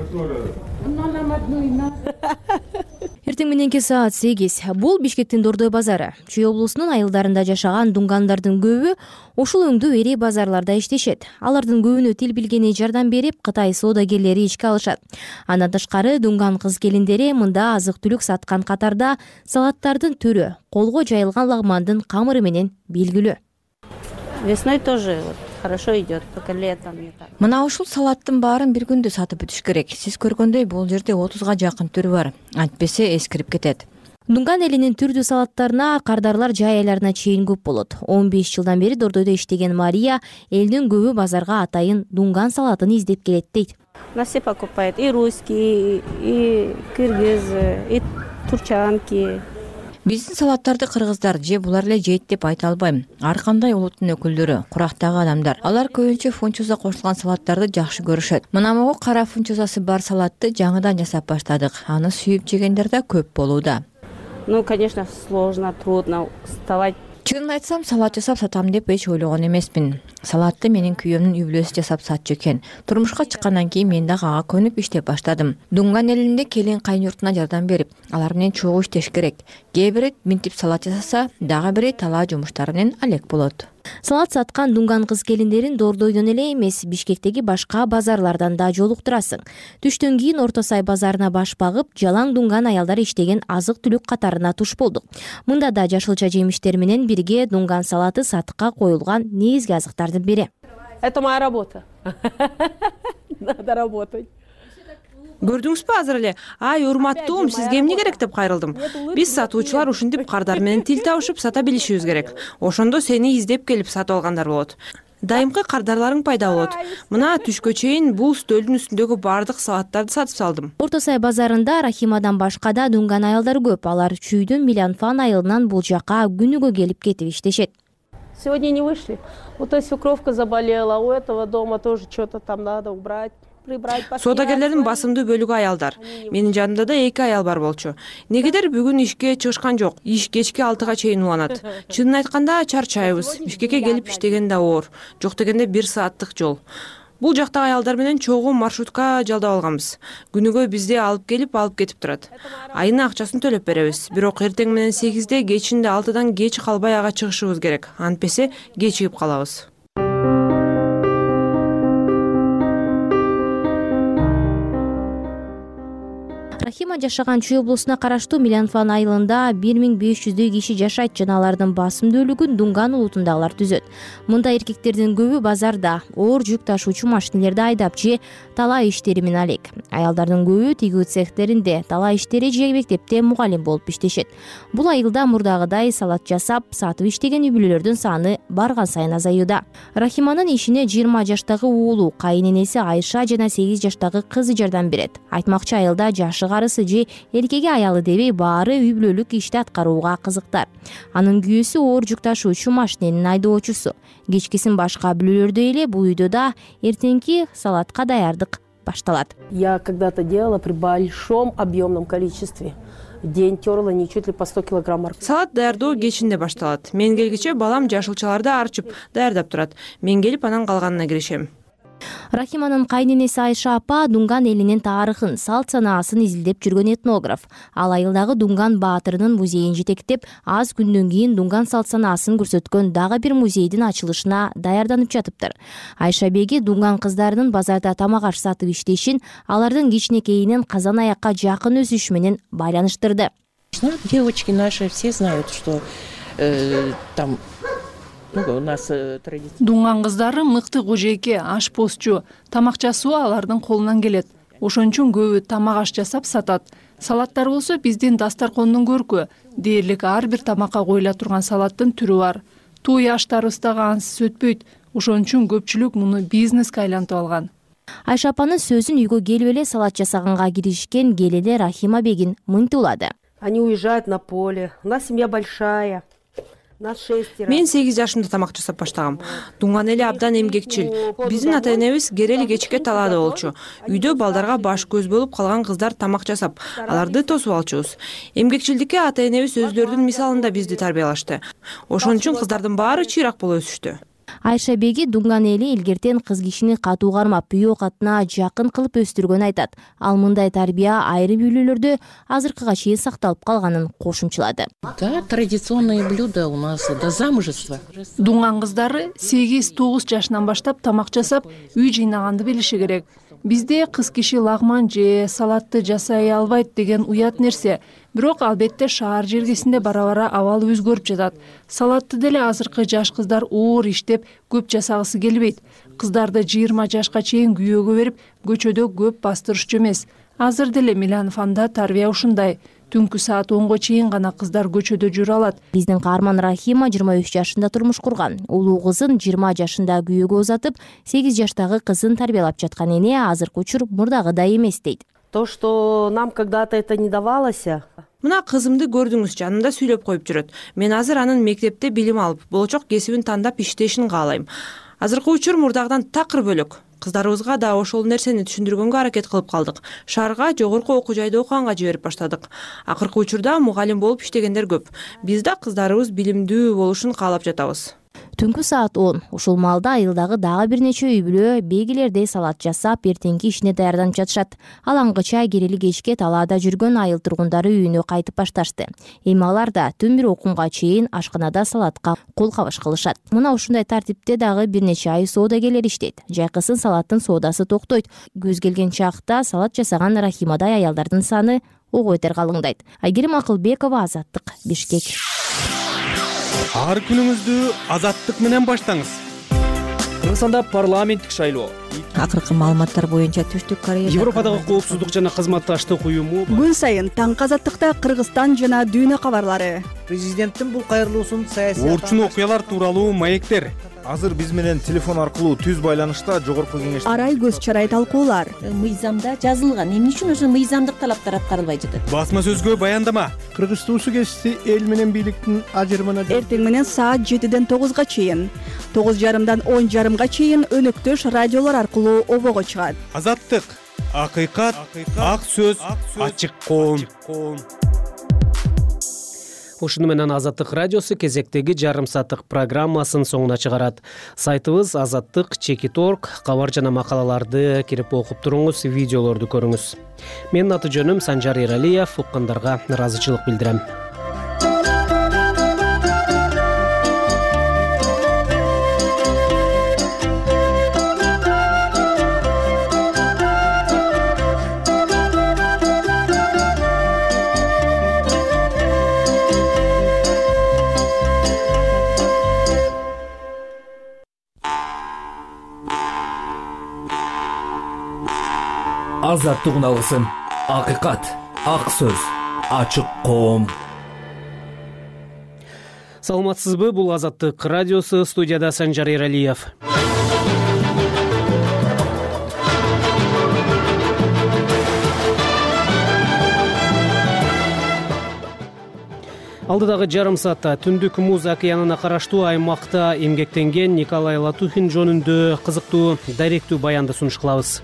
Эртең мененки саат сегиз. Бул Бишкектин Дордой базары. Чүй облусунун айылдарында жашаган дунгандардын көбү ушул өңдүү эри базарларда иштешет. Алардын көбүнө тил билгени жардам берип, Кытай соодагерлери ишке алышат. Андан тышкары дунган кыз келиндери мында азык-түлүк саткан катарда салаттардын түрү, колго жайылган лагмандын камыры менен белгилүү. Весной тоже хорошо идет, только летом не так. Мына ушул салаттын баарын бир күндө сатып бүтүш керек. Сиз көргөндөй бул жерде отузга жакын түрү бар. Антпесе эскирип кетет. Дунган элинин түрдүү салаттарына кардарлар жай айларына чейин көп болот. он беш жылдан бери Дордойдо иштеген Мария элдин көбү базарга атайын дунган салатын издеп келет дейт. Нас все покупают, и русские, и кыргызы, и турчанки. Биздин салаттарды кыргыздар же булар эле жейт деп айта албайм. Ар кандай улуттун өкүлдөрү, курактагы адамдар. Алар көбүнчө фунчоза кошулган салаттарды жакшы көрүшөт. Мына могу кара фунчозасы бар салатты жаңыдан жасап баштадык. Аны сүйүп жегендер да көп болууда. Ну, конечно, сложно, трудно вставать. Чынын айтсам, салат жасап сатам деп эч ойлогон эмесмин. Салатты менин күйөөмдүн үй-бүлөсү жасап сатчу экен. Турмушка чыккандан кийин мен дагы ага көнүп иштеп баштадым. Дунган элинде келин кайнюртуна жардам берип, алар менен чогуу иштеш керек. Кээ бири минтип салат жасаса, дагы бири талаа жумуштары менен алек болот. Салат саткан дунган кыз келиндерин Дордойдон эле эмес, Бишкектеги башка базарлардан да жолуктурасың. Түштөн кийин Орто Сай базарына баш багып, жалаң дунган аялдар иштеген азык-түлүк катарына туш болдук. Мында да жашылча жемиштер менен бирге дунган салаты сатыкка коюлган негизги азыктардын бири. Это моя работа. Надо работать. Көрдүңүзбү азыр эле? Ай, урматтуум, сизге эмне керек деп кайрылдым. Биз сатуучулар ушинтип кардар менен тил табышып сата билишибиз керек. Ошондо сени издеп келип сатып алгандар болот. Дайымкы кардарларың пайда болот. Мына түшкө чейин бул стөлдүн үстүндөгү бардык салаттарды сатып салдым. Орто Сай базарында Рахимадан башка да дунган аялдар көп. Алар чүйдүн Милянфан айылынан бул жака күнүгө келип кетип иштешет. Сегодня не вышли. У той свекровка заболела, у этого дома тоже что-то там надо убрать. соодагерлердин басымдуу бөлүгү аялдар. Менин жанымда да эки аял бар болчу. Негедир бүгүн ишке чыгышкан жок. Иш кечки алтыга чейин уланат. Чынын айтканда чарчайбыз. Бишкекке келип иштеген да оор. Жок дегенде бир сааттык жол. Бул жактагы аялдар менен чогуу маршрутка жалдап алганбыз. Күнүгө бизди алып келип, алып кетип турат. Айына акчасын төлөп беребиз. Бирок эртең менен сегизде, кечинде алтыдан кеч калбай ага чыгышыбыз керек. Антпесе кечигип калабыз. Рахима жашаган Чүй облусуна караштуу Милянфан айылында бир миң беш жүздөй киши жашайт жана алардын басымдуу бөлүгүн Дунган улутундагылар түзөт. Мында эркектердин көбү базарда, оор жүк ташуучу машинелерди айдап же талаа иштери менен алек. Аялдардын көбү тигүү цехтеринде, талаа иштери же мектепте мугалим болуп иштешет. Бул айылда мурдагыдай салат жасап, сатып иштеген үй бүлөлөрдүн саны барган сайын азаюуда. Рахиманын ишине жыйырма жаштагы уулу, кайненеси Айша жана сегиз жаштагы кызы жардам берет. Айтмакчы айылда жашы карысы же эркеги аялы дебей баары үй бүлөлүк ишти аткарууга кызыктар. Анын күйөөсү оор жүк ташуучу машиненин айдоочусу. Кечкисин башка бүлөлөрдөй эле бул үйдө да эртеңки салатка даярдык башталат. Я когда-то делала при большом объемном количестве. День терла не чуть ли по сто килограмм моркови. Салат даярдоо кечинде башталат. Мен келгиче балам жашылчаларды арчып даярдап турат. Мен келип анан калганына киришем. Рахиманын кайненеси Айша апа Дунган элинин тарыхын, салт санаасын изилдеп жүргөн этнограф. Ал айылдагы Дунган баатырынын музейин жетектеп, аз күндөн кийин Дунган салт санаасын көрсөткөн дагы бир музейдин ачылышына даярданып жатыптыр. Айша беги Дунган кыздарынын базарда тамак аш сатып иштешин алардын кичинекейинен казан аякка жакын өсүш менен байланыштырды. Девочки наши все знают, что э, там Дунган кыздары мыкты кожейке, ашпозчу, тамак жасоо алардын колунан келет. Ошон үчүн көбү тамак аш жасап сатат. Салаттар болсо биздин дастаркондун көркү. Дээрлик ар бир тамакка коюла турган салаттын түрү бар. Той аштарыбыз дагы ансыз өтпөйт. Ошон үчүн көпчүлүк муну бизнеске айлантып алган. Айша апанын сөзүн үйгө келип эле салат жасаганга киришкен келеде Рахима бегин мынтип улады. Они уезжают на поле. У нас семья большая. Мен сегиз жашымда тамак жасап баштагам. Дунган эли абдан эмгекчил. Биздин ата энебиз керели кечке талаада болчу. Үйдө балдарга баш көз болуп калган кыздар тамак жасап, аларды тосуп алчубуз. Эмгекчилдикке ата энебиз өзлөрүнүн мисалында бизди тарбиялашты. Ошон үчүн кыздардын баары чыйрак болуп өсүштү. Айша беги Дунган эли илгертен кыз кишини катуу кармап, үй оокатына жакын кылып өстүргөнүн айтат. Ал мындай тарбия айрым үйлөрдө азыркыга чейин сакталып калганын кошумчулады. Да, традиционные блюда у нас до замужества. Дунган кыздары сегиз тогуз жашынан баштап тамак жасап, үй жыйнаганды билиши керек. Бизде кыз киши лагман же салатты жасай албайт деген уят нерсе. Бирок албетте шаар жергесинде бара-бара абал өзгөрүп жатат. Салатты деле азыркы жаш кыздар оор иштеп көп жасагысы келбейт. Кыздарды жыйырма жашка чейин күйөөгө берип, көчөдө көп бастырышчу эмес. Азыр деле Милянфанда тарбия ушундай. Түнкү саат онго чейин гана кыздар көчөдө жүрө алат. Биздин каарман Рахима жыйырма үч жашында турмуш курган. Улуу кызын жыйырма жашында күйөөгө узатып, сегиз жаштагы кызын тарбиялап жаткан эне азыркы учур мурдагыдай эмес дейт. То, что нам когда-то это не давалось. Мына кызымды көрдүңүз, жанымда сүйлөп коюп жүрөт. Мен азыр анын мектепте билим алып, болочок кесибин тандап иштешин каалайм. Азыркы учур мурдагыдан такыр бөлөк. Кыздарыбызга да ошол нерсени түшүндүргөнгө аракет кылып калдык. Шаарга жогорку окуу жайда окуганга жиберип баштадык. Акыркы учурда мугалим болуп иштегендер көп. Биз да кыздарыбыз билимдүү болушун каалап жатабыз. Түнкү саат он. Ушул маалда айылдагы дагы бир нече үй бүлө бегилердей салат жасап, эртеңки ишине даярданып жатышат. Алаңгыча керели кечке талаада жүргөн айыл тургундары үйүнө кайтып башташты. Эми алар да түн бир окумга чейин ашканада салатка кол кабыш кылышат. Мына ушундай тартипте дагы бир нече ай соодагерлер иштейт. Жайкысын салаттын соодасы токтойт. Көз келген чакта салат жасаган Рахимадай аялдардын саны ого бетер калыңдайт. Айгерим Акылбекова, Азаттык, Бишкек. Ар күнүңүздү Азаттык менен баштаңыз. Кыргызстанда парламенттик шайлоо. Акыркы маалыматтар боюнча Түштүк Корея Европадагы коопсуздук жана кызматташтык уюму күн сайын таңкы Азаттыкта Кыргызстан жана дүйнө кабарлары. Президенттин бул кайрылуусун саясий орчун окуялар тууралуу маектер. азыр биз менен телефон аркылуу түз байланышта жогорку кеңеш арай көз чарай талкуулар. Мыйзамда жазылган, эмне үчүн ошо мыйзамдык талаптар аткарылбай жатат? Басма сөзгө баяндама. Кыргыз туусу кесиси эл менен бийликтин ажырымына эртең менен саат жетиден тогузга чейин, тогуз жарымдан он жарымга чейин өнөктөш радиолор аркылуу обого чыгат. Азаттык, акыйкат, ак сөз, ачык коом. Ушуну менен Азаттык радиосу кезектеги жарым сааттык программасын соңуна чыгарат. Сайтыбыз азаттык чекит точка орг, кабар жана макалаларды кирип окуп туруңуз, видеолорду көрүңүз. Менин аты жөнүм Санжар Эралиев, уккандарга ыраазычылык билдирем. Азаттык үналысын, акыйкат, ак сөз, ачык коом. Саламатсызбы, бул Азаттык радиосу, студияда Санжар Эралиев. Алдыдагы жарым саатта Түндүк Муз океанына караштуу аймакта эмгектенген Николай Латухин жөнүндө кызыктуу даректүү баянды сунуш кылабыз.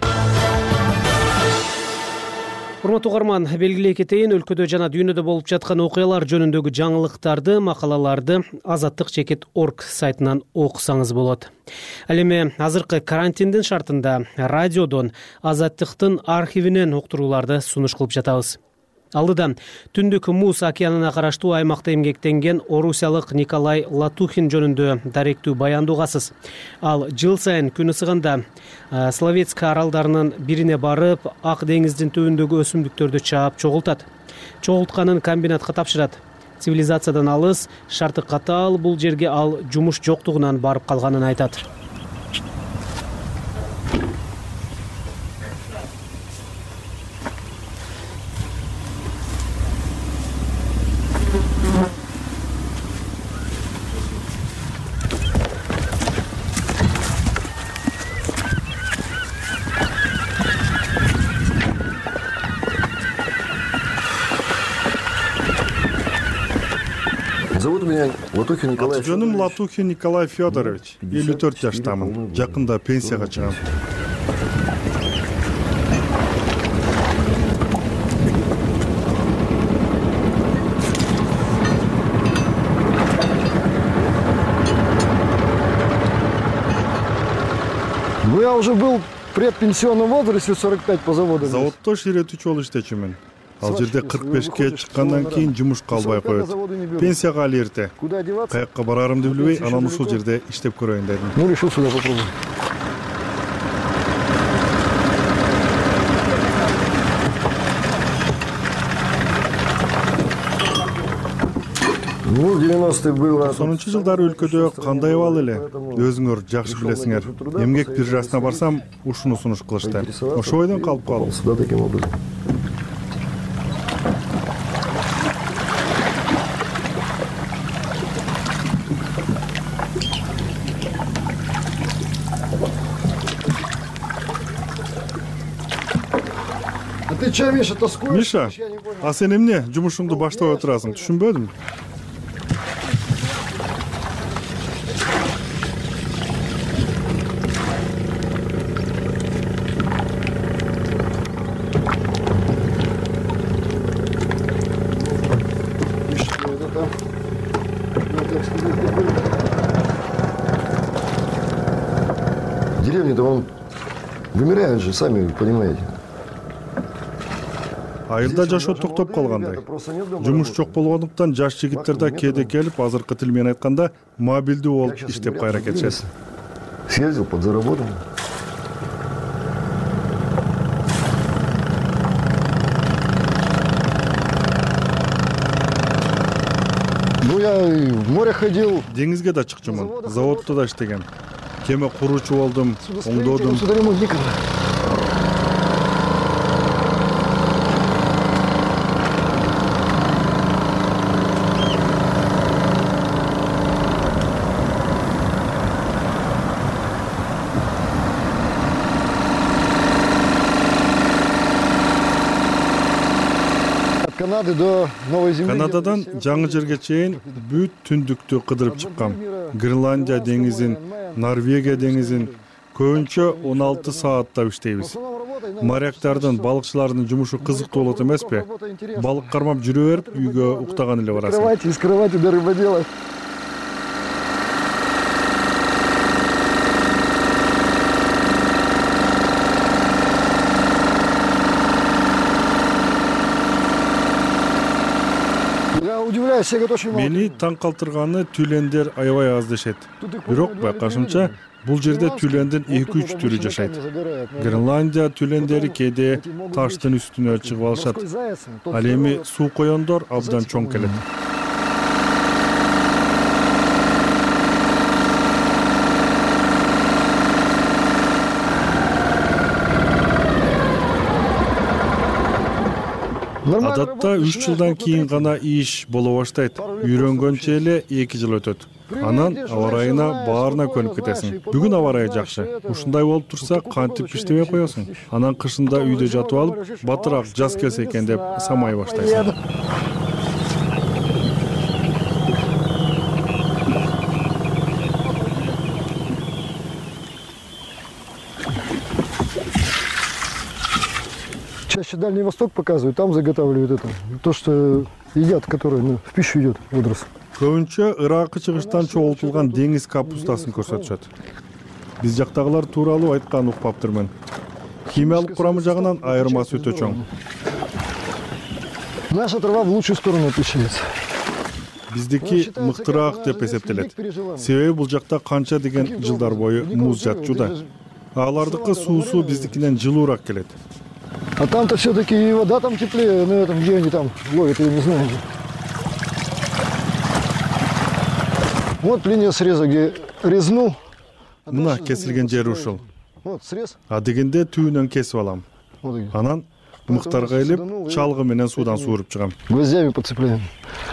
Урматтуу угарман, белгилей кетейин, өлкөдө жана дүйнөдө болуп жаткан окуялар жөнүндөгү жаңылыктарды, макалаларды азаттык чекит точка орг сайтынан окусаңыз болот. Ал эми азыркы карантиндин шартында радиодон Азаттыктын архивинен уктурууларды сунуш кылып жатабыз. Алдыда Түндүк Муз океанына караштуу аймакта эмгектенген орусиялык Николай Латухин жөнүндө даректүү баянды угасыз. Ал жыл сайын күн ысыгында Словецк аралдарынын бирине барып, Ак деңиздин түбүндөгү өсүмдүктөрдү чаап чогултат. Чогултканын комбинатка тапшырат. Цивилизациядан алыс, шарты катаал бул жерге ал жумуш жоктугунан барып калганын айтат. Зовут меня Латухин Николай. Аты жөнүм Латухин Николай Федорович. элүү төрт жаштамын. Жакында пенсияга чыгам. Ну я уже был в предпенсионном возрасте, сорок пять по заводу. Заводдо ширетүүчү болуп иштечүмүн. Ал жерде кырк бешке чыккандан кийин жумушка албай коет. Пенсияга али эрте. Каякка барарымды билбей, анан ушул жерде иштеп көрөйүн дедим. Ну решил сюда попробовать. Ну, девяностые было. токсонунчу жылдары өлкөдө кандай абал эле? Өзүңөр жакшы билесиңер. Эмгек биржасына барсам, ушуну сунуш кылышты. Ошо ойдон калып калдым. Сюда таким образом. А ты че, Миша, тоскуешь? Миша, а сен эмне жумушуңду баштабай отурасың, түшүнбөдүм. Деревни-то вон вымирают же, сами понимаете. Айылда жашоо токтоп калгандай. Жумуш жок болгондуктан жаш жигиттер да кээде келип, азыркы тил менен айтканда, мобилдүү болуп иштеп кайра кетишет. Съездил, подзаработал. Ну я в море ходил. Деңизге да чыкчумун, заводдо да иштегем. Кеме куруучу болдум, оңдодум. Канады до Новой Земли. Канададан жаңы жерге чейин бүт түндүктү кыдырып чыккам. Гренландия деңизин, Норвегия деңизин көбүнчө он алты сааттап иштейбиз. Моряктардын, балыкчылардын жумушу кызыктуу болот эмеспи? Балык кармап жүрө берип, үйгө уктаган эле барасың. Кровати, из кровати до рыбодела. Мени таң калтырганы тюлендер аябай аз дешет. Бирок байкашымча бул жерде тюлендин эки үч түрү жашайт. Гренландия тюлендери кээде таштын үстүнө чыгып алышат. Ал эми суу коёндор абдан чоң келет. Адатта үч жылдан кийин гана иш боло баштайт. Үйрөнгөнчө эле эки жыл өтөт. Анан аба ырайына баарына көнүп кетесиң. Бүгүн аба ырайы жакшы. Ушундай болуп турса, кантип иштебей коесуң. Анан кышында үйдө жатып алып, батыраак жаз келсе экен деп самай баштайсың. Чаще Дальний Восток показывают, там заготавливают это. То, что едят, которое ну, в пищу идет водоросль. Көбүнчө Ыракы чыгыштан чогултулган деңиз капустасын көрсөтүшөт. Биз жактагылар тууралуу айткан укпаптырмын. Химиялык курамы жагынан айырмасы өтө чоң. Наша трава в лучшую сторону отличается. Биздики мыктыраак деп эсептелет. Себеби бул жакта канча деген жылдар бою муз жатчу да. Алардыкы суусу биздикинен жылуураак келет. А там-то все-таки вода там теплее, на этом, где они там ловят, я не знаю. Вот линия среза, где резнул. Мына кесилген жери ушул. Вот срез. А дегенде түйүнөн кесип алам. Анан мыктарга илип, чалгы менен суудан сууруп чыгам. Гвоздями подцепляем.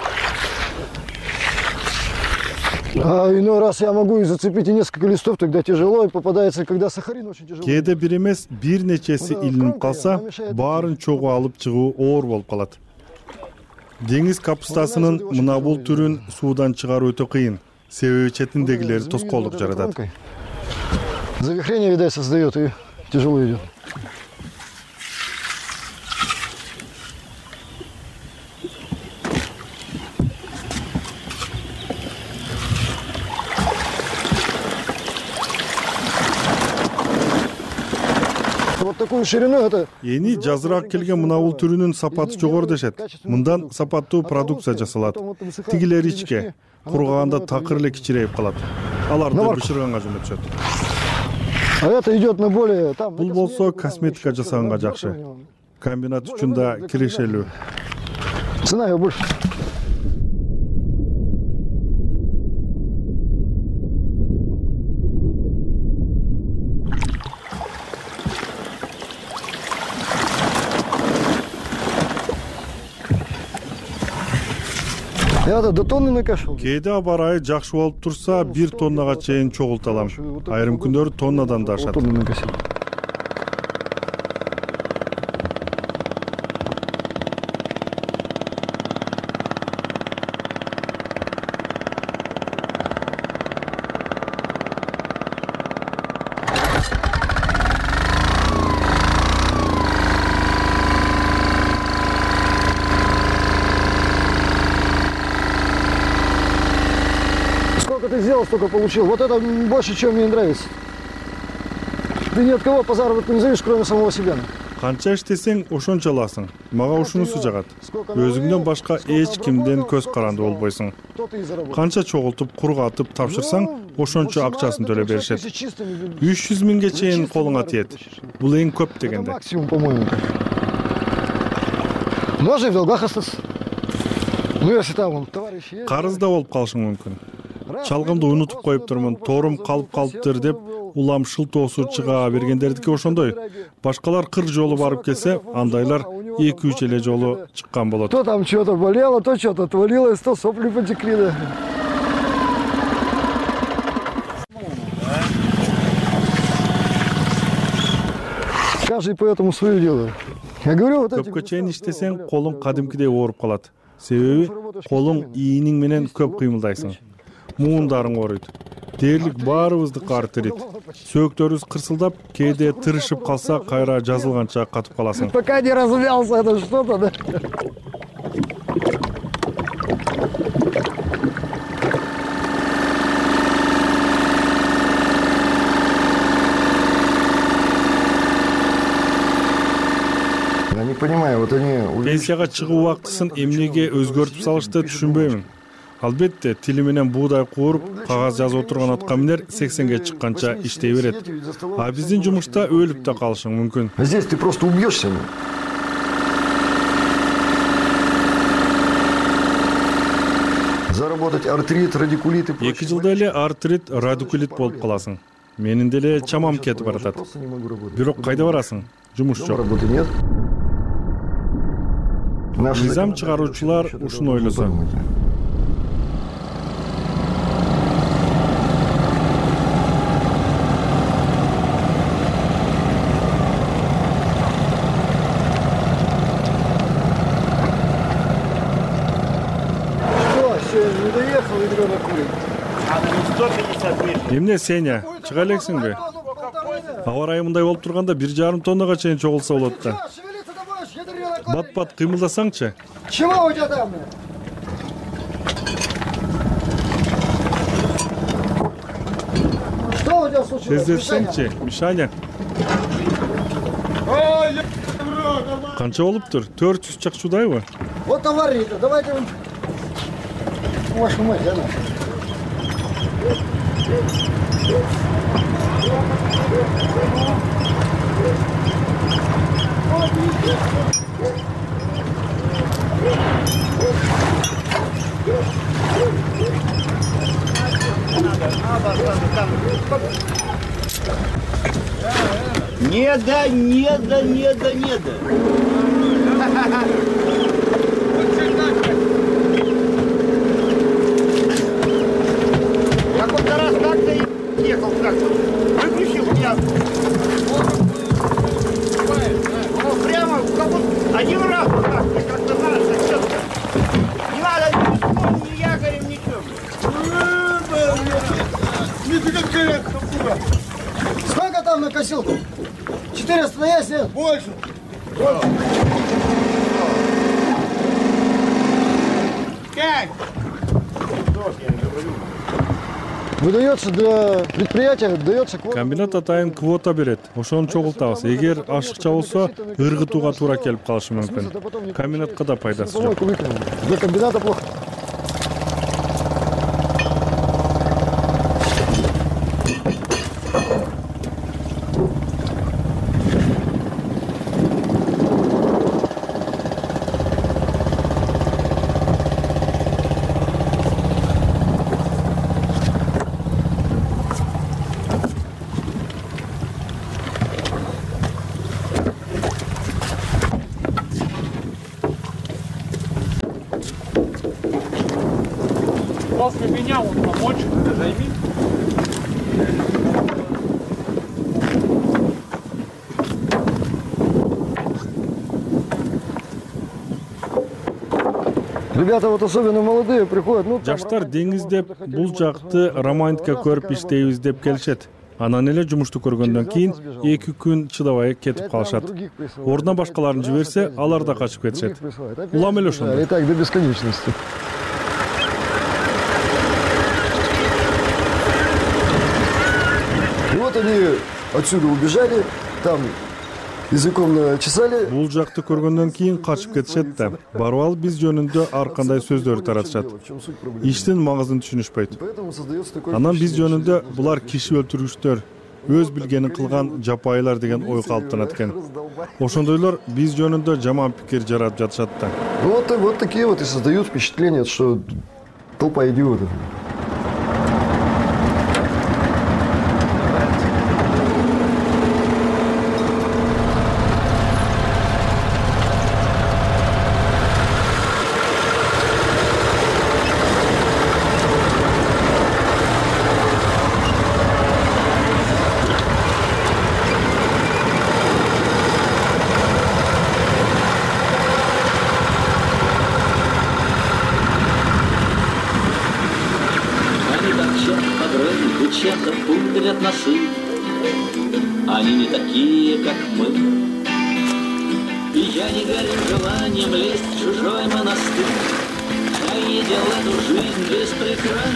А иной раз я могу и зацепить и несколько листов, тогда тяжело, и попадается, когда сахарин очень тяжело. Кээде бир эмес бир нечеси илинип калса, баарын чогуу алып чыгуу оор болуп калат. Деңиз капустасынын мына бул түрүн суудан чыгаруу өтө кыйын. Себеби четиндегилери тоскоолдук жаратат. Завихрение, видать, создает и тяжело идет. Такую ширину это. Эни жазыраак келген мына бул түрүнүн сапаты жогору дешет. Мындан сапаттуу продукция жасалат. Тигилер ичке, кургаганда такыр эле кичирейип калат. Аларды бышырганга жөнөтүшөт. А это идет на более там. Бул болсо косметика жасаганга жакшы. Комбинат үчүн да кирешелүү. Цена её больше. Я до тонны накашал. Кээде аба ырайы жакшы болуп турса, бир тоннага чейин чогулта алам. Айрым күндөрү тоннадан да ашат. Ты сделал, столько получил. Вот это больше, чем мне нравится. Ты ни от кого по заработку не зависишь, кроме самого себя. Канча иштесең, ошончо аласың. Мага ушунусу жагат. Өзүңдөн башка эч кимден көз каранды болбойсуң. Канча чогултуп, кургатып тапшырсаң, ошончо акчасын төлөп беришет. үч жүз миңге чейин колуңа тиет. Бул эң көп дегенде. Максимум, по-моему. Можно в долгах остаться. Ну, если там товарищи. Карызда болуп калышың мүмкүн. Чалгымды унутуп коюптурмун, тоорум калып калыптыр деп улам шылтоосу чыга бергендердики ошондой. Башкалар кырк жолу барып келсе, андайлар эки үч эле жолу чыккан болот. То там что-то болело, то что-то отвалилось, то сопли потекли, да. Каждый поэтому свое делает. Көпкө чейин иштесең, колуң кадимкидей ооруп калат. Себеби колуң ийниң менен көп кыймылдайсың. Муундарың ооруйт. Дээрлик баарыбызды картырыйт. Сөөктөрүбүз кырсылдап, кээде тырышып калса, кайра жазылганча катып каласың. Пока не развялся, это что-то, да? Я не понимаю, вот они... Пенсияга чыгуу убактысын эмнеге өзгөртүп салышты түшүнбөймүн. Албетте, тили менен буудай кууруп, кагаз жазып отурган аткаминер сексенге чыкканча иштей берет. А биздин жумушта өлүп да калышың мүмкүн. Здесь ты просто убьешься. Заработать артрит, радикулит и прочее. эки жылда эле артрит, радикулит болуп каласың. Менин деле чамам кетип баратат. Бирок кайда барасың? Жумуш жок. Мыйзам чыгаруучулар ушуну ойлосо. Эмне Сеня, чыга элексиңби? Аба ырайы мындай болуп турганда бир жарым тоннага чейин чогулса болот да. Бат-бат кыймылдасаңчы. Чего у тебя там? Что у тебя случилось? Тездетсеңчи, Мишаня. Канча болуптур? төрт жүз чак чудайбы? Вот авария-то, давайте... Вашу мать, она. Не да, не да, не да, не да. Я как-то раз так-то ехал как-то. Выключил меня. Ну, прямо как будто один раз вот так, как-то надо, четко. Не надо ни песком, ни якорем, ничего. Сколько там накосил-то? четыреста есть, нет? Больше. Больше. Как? Выдается для предприятия, дается квота. Комбинат атайын квота берет. Ошону чогултабыз. Эгер ашыкча болсо, ыргытууга туура келип калышы мүмкүн. Комбинатка да пайдасы жок. Для комбината плохо. После меня он помочь, займи. Ребята вот особенно молодые приходят, ну жаштар деңиздеп, бул жакты романтика көрүп иштейбиз деп келишет. Анан эле жумушту көргөндөн кийин эки күн чыдабай кетип калышат. Ордуна башкаларын жиберсе, алар да качып кетишет. Улам эле ошондой. И так до бесконечности. И вот они отсюда убежали, там языком чесали. Бул жакты көргөндөн кийин качып кетишет да. Барып алып биз жөнүндө ар кандай сөздөрдү таратышат. Иштин маңызын түшүнүшпөйт. Анан биз жөнүндө булар киши өлтүргүчтөр, өз билгенин кылган жапайылар деген ой калыптанат экен. Ошондойлор биз жөнүндө жаман пикир жаратып жатышат да. Вот, вот такие вот и создают впечатление, что толпа идиотов. молодцы, они не такие, как мы. И я не горю желанием лезть в чужой монастырь. Я видел эту жизнь без прикрас.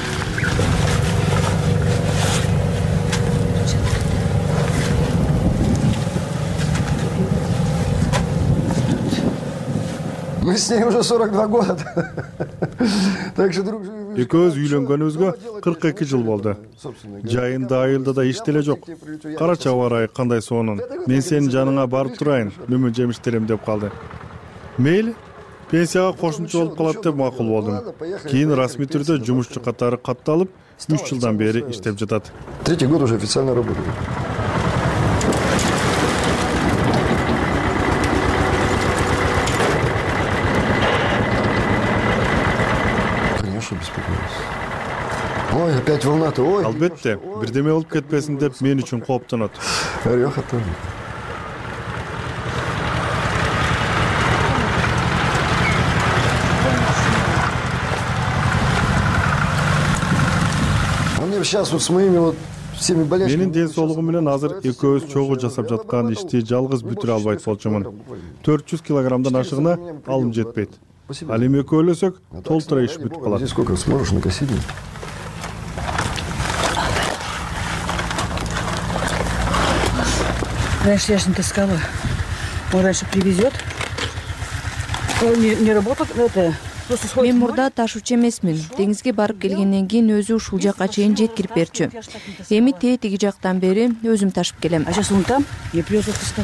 Мы с ней уже сорок два года. Так что, друг... экөөбүз үйлөнгөнүбүзгө кырк эки жыл болду. Жайында айылда да иш деле жок. Карачы аба ырайы кандай сонун. Мен сенин жаныңа барып турайын, мүмүн жемиштерим деп калды. Мейли, пенсияга кошумча болуп калат деп макул болдум. Кийин расмий түрдө жумушчу катары катталып, үч жылдан бери иштеп жатат. Третий год уже официально работаю. Ой, опять волна-то, ой. Албетте, бирдеме болуп кетпесин деп мен үчүн кооптонот. Орёха-то. А мне сейчас вот с моими вот всеми болячками. Менин ден соолугум менен азыр экөөбүз чогуу жасап жаткан ишти жалгыз бүтүрө албайт болчумун. төрт жүз килограммдан ашыгына алым жетпейт. Ал эми экөөлөсөк, толтура иш бүтүп калат. Здесь сколько сможешь накосить? Раньше я же не таскала. Он раньше привезет. Он не, не работает, это... Мен мурда ташуучу эмесмин. Деңизге барып келгенден кийин өзү ушул жакка чейин жеткирип берчү. Эми тээ тиги жактан бери өзүм ташып келем. А сейчас он там, я придется таскать.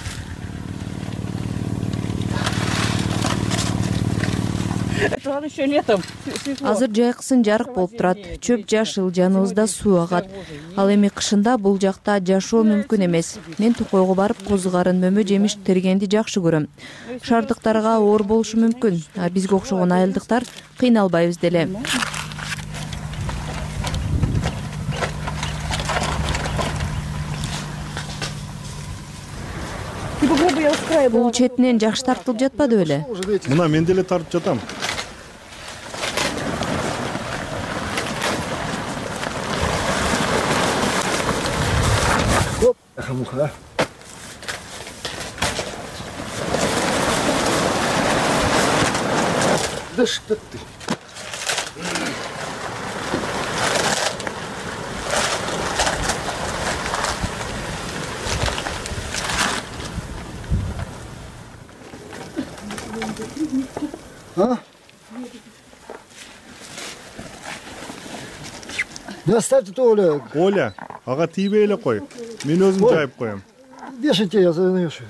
Азыр жайкысын жарык болуп турат. Чөп жашыл, жаныбызда суу агат. Ал эми кышында бул жакта жашоо мүмкүн эмес. Мен токойго барып козугарын, мөмө жемиш тергенди жакшы көрөм. Шаардыктарга оор болушу мүмкүн, а бизге окшогон айылдыктар кыйналбайбыз деле. Бул четинен жакшы тартылып жатпады беле? Мына мен деле тартып жатам. Хамуха. Да что ты? А? Да оставьте то, Оля. Оля, ага тийбей эле кой. Мен өзүм жайып коем. Вешайте, я навешаю.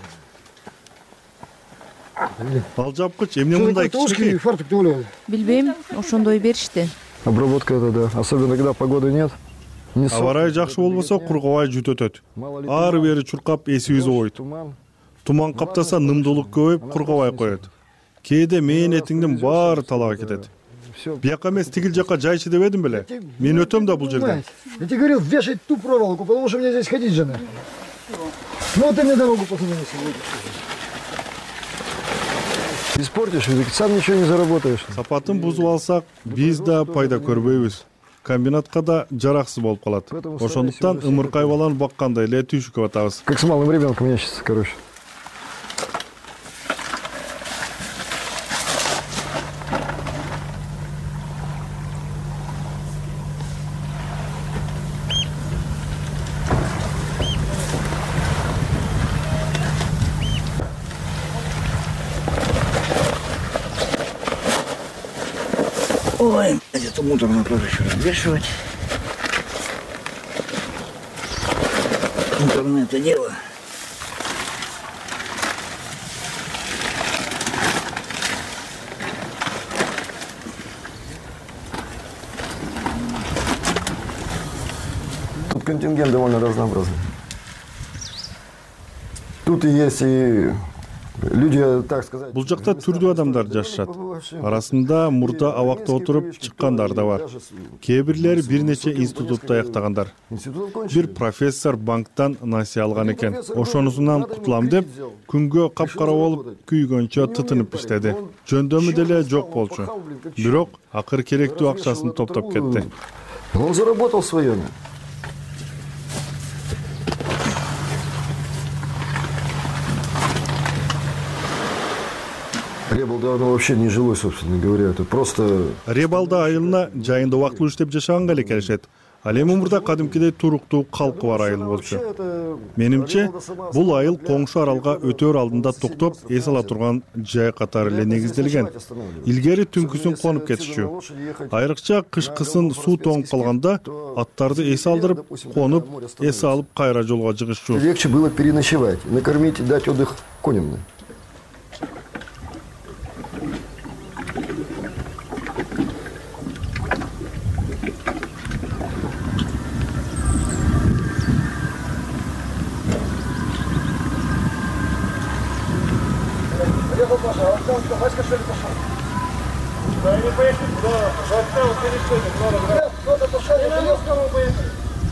Ал жапкыч эмне мындай кичинекей? Фартук, Оля. Билбейм, ошондой беришти. Обработка это да, особенно когда погоды нет. Аба ырайы жакшы болбосо кургабай жүт өтөт. Ары бери чуркап эсибиз ойт. Туман каптаса нымдуулук көбөйүп кургабай коет. Кээде менин этиңдин баары талаага кетет. Бияка эмес тигил жака жайчы дебедим беле? Мен өтөм да бул жерден. Я тебе говорил, вешать ту проволоку, потому что мне здесь ходить же надо. Ну ты мне дорогу посмотри сегодня. Испортишь, ведь сам ничего не заработаешь. Сапатын бузуп алсак, биз да пайда көрбөйбүз. Комбинатка да жараксыз болуп калат. Ошондуктан ымыркай баланы баккандай эле түйшүккө батабыз. Как с малым ребенком я сейчас, короче. Ой, это муторно тоже еще развешивать. Муторное это дело. Тут контингент довольно разнообразный. Тут и есть и люди, так сказать. Бул жакта түрдүү адамдар жашашат. Арасында мурда абакта отуруп чыккандар да бар. Кээ бирлери бир нече институтта аяктагандар. Бир профессор банктан насия алган экен. Ошонусунан кутулам деп, күнгө капкара болуп, күйгөнчө тытынып иштеди. Жөндөмү деле жок болчу. Бирок акыр керектүү акчасын топтоп кетти. Он заработал свое. Ребалда оно вообще не жилой, собственно говоря. Это просто... Ребалда айылына жайында убактылуу иштеп жашаганга эле келишет. Ал эми мурда кадимкидей туруктуу калкы бар айыл болчу. Менимче, бул айыл коңшу аралга өтөөр алдында токтоп эс ала турган жай катары эле негизделген. Илгери түнкүсүн конуп кетишчү. Айрыкча кышкысын суу тоңуп калганда аттарды эс алдырып, конуп, эс алып кайра жолго чыгышчу. Легче было переночевать, накормить и дать отдых коням. Васька, что ли, пошел? Да, не поехали, куда? Заставил, перестойте, надо, брат. Кто-то пошел, я не с кого поехали.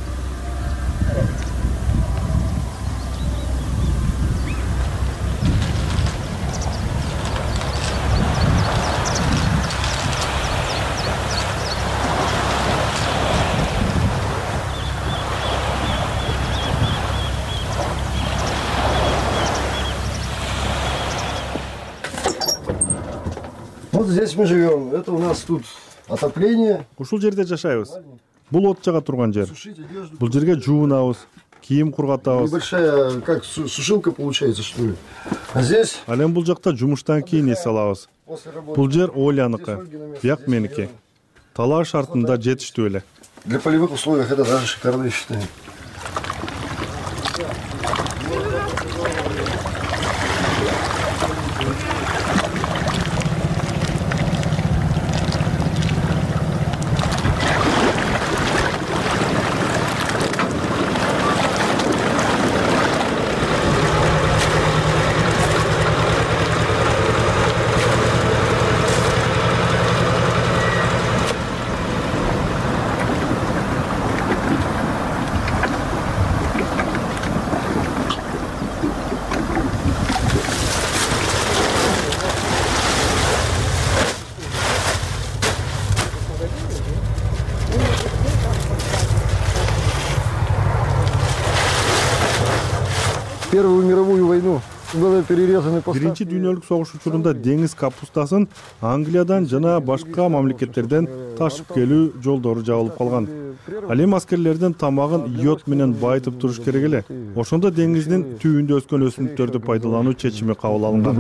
Вот здесь мы живем. Это у нас тут отопление. Ушул жерде жашайбыз. Бул от жага турган жер. Бул жерге жуунабыз, кийим кургатабыз. Небольшая, как сушилка получается, что ли. А здесь... Ал эми бул жакта жумуштан кийин эс алабыз. Бул жер Оляныкы, бияк меники. Талаа шартында жетиштүү эле. Для полевых условий это даже шикарно, я считаю. Первую мировую войну было перерезаны по... Биринчи дүйнөлүк согуш учурунда деңиз капустасын Англиядан жана башка мамлекеттерден ташып келүү жолдору жабылып калган. Ал эми аскерлердин тамагын йод менен байытып туруш керек эле. Ошондо деңиздин түбүндө өскөн өсүмдүктөрдү пайдалануу чечими кабыл алынган.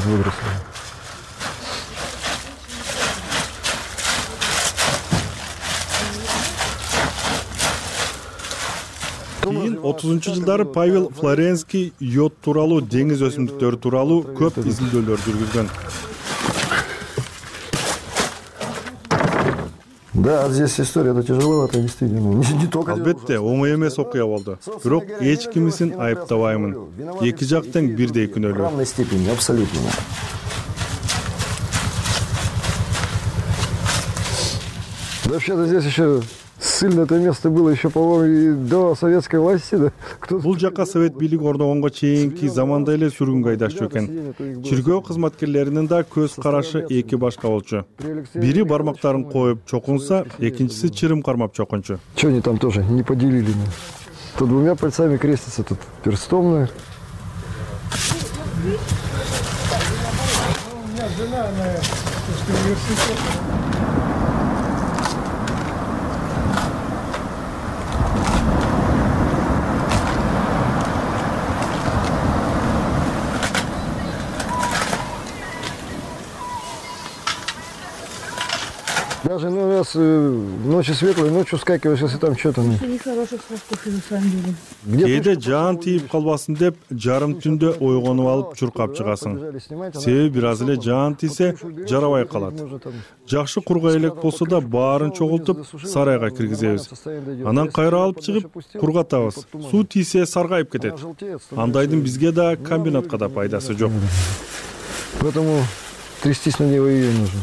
Кийин отузунчу жылдары Павел Флоренский йод тууралуу, деңиз өсүмдүктөрү тууралуу көп изилдөөлөр жүргүзгөн. Да, здесь история это тяжеловато, действительно. Не только... Албетте, оңой эмес окуя болду. Бирок эч кимисин айыптабаймын. Эки жак тең бирдей күнөөлүү. В равной степени, абсолютно. Вообще-то здесь еще ссыльное это место было еще, по-моему, и до советской власти, да? Бул жака совет бийлиги орногонго чейинки заманда эле сүргүнгө айдашчу экен. Чиркөө кызматкерлеринин да көз карашы эки башка болчу. Бири бармактарын коюп чокунса, экинчиси чырым кармап чокунчу. Что они там тоже не поделили? Тут двумя пальцами крестится, тут перстом. У меня жена, она после университета. Даже ну, раз э, ночи светлые, ночью скакиваешь, если там что-то... Нехороших слов на самом деле. Кээде жаан тийип калбасын деп, жарым түндө ойгонуп алып чуркап чыгасың. Себеби бир аз эле жаан тийсе, жарабай калат. Жакшы курга элек болсо да баарын чогултуп, сарайга киргизебиз. Анан кайра алып чыгып, кургатабыз. Суу тийсе саргайып кетет. Андайдын бизге да комбинатка да пайдасы жок. Поэтому трястись на него и нужно.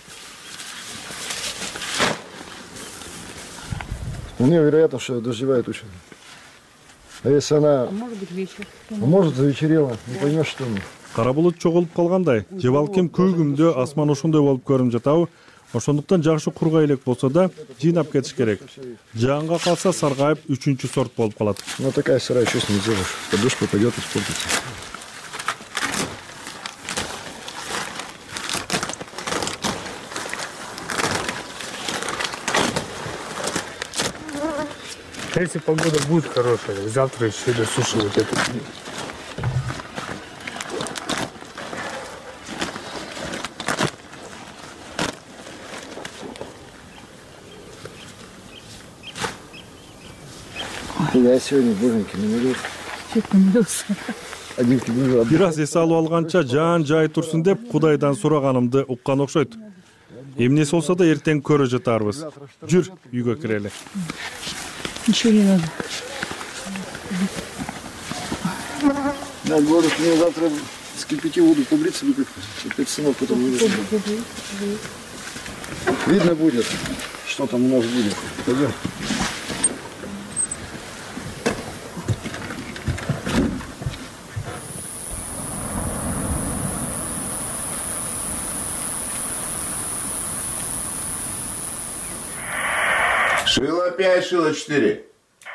У нее вероятно, что дождевая туча. А если она... А может быть вечер. А может завечерела, не поймешь, что она. Кара булут чогулуп калгандай, же балким көгүмдө асман ошондой болуп көрүнүп жатабы. Ошондуктан жакшы курга элек болсо да жыйнап кетиш керек. Жаанга калса саргайып үчүнчү сорт болуп калат. Ну такая сырая, что с ней сделаешь? Подушка пойдет испортится. Если погода будет хорошая, завтра еще до суши вот это. Я сегодня боженьки намерился. Чуть намерился. Один километр. Бир аз эс алып алганча жаан жай турсун деп Кудайдан сураганымды уккан окшойт. Эмнеси болсо да эртең көрө жатарбыз. Жүр, үйгө кирели. Ничего не надо. Да, говорю, мне завтра скипяти воду побриться, опять сынок потом не видно. Видно будет, что там у нас будет. Пойдем. Шило пять, шило четыре.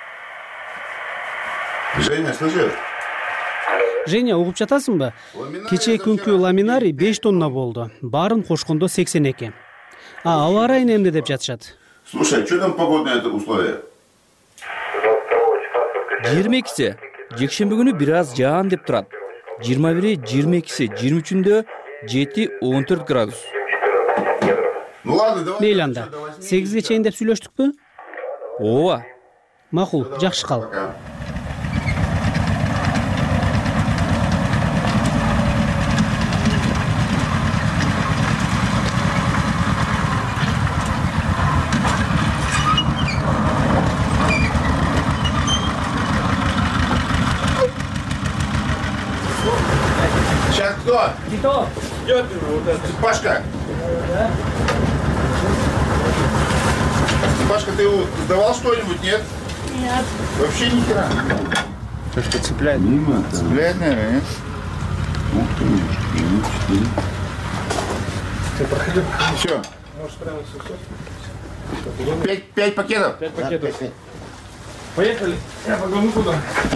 Женя, слышишь? Женя, угуп жатасыңбы? Кечээ күнкү ламинарий беш тонна болду. Баарын кошкондо сексен эки. А аба ырайын эмне деп жатышат? Слушай, что там погодные условия? жыйырма экиси жекшемби күнү бир аз жаан деп турат. жыйырма бири жыйырма экиси жыйырма үчүндө жети он төрт градус. Ну ладно, давай. Мейли анда. сегизге чейин деп сүйлөштүкпү? Ооба. Макул, жакшы кал. Сейчас кто? Кто? Идет вот это. Пашка. Пашка, ты сдавал что-нибудь, нет? Нет. Вообще ни хера. Что-то цепляет? Цепляет, наверное, нет? Ух ты, Ты проходи. Все. Можешь прямо сейчас. Пять, пять пакетов? Пять пакетов. Поехали. Я погону куда?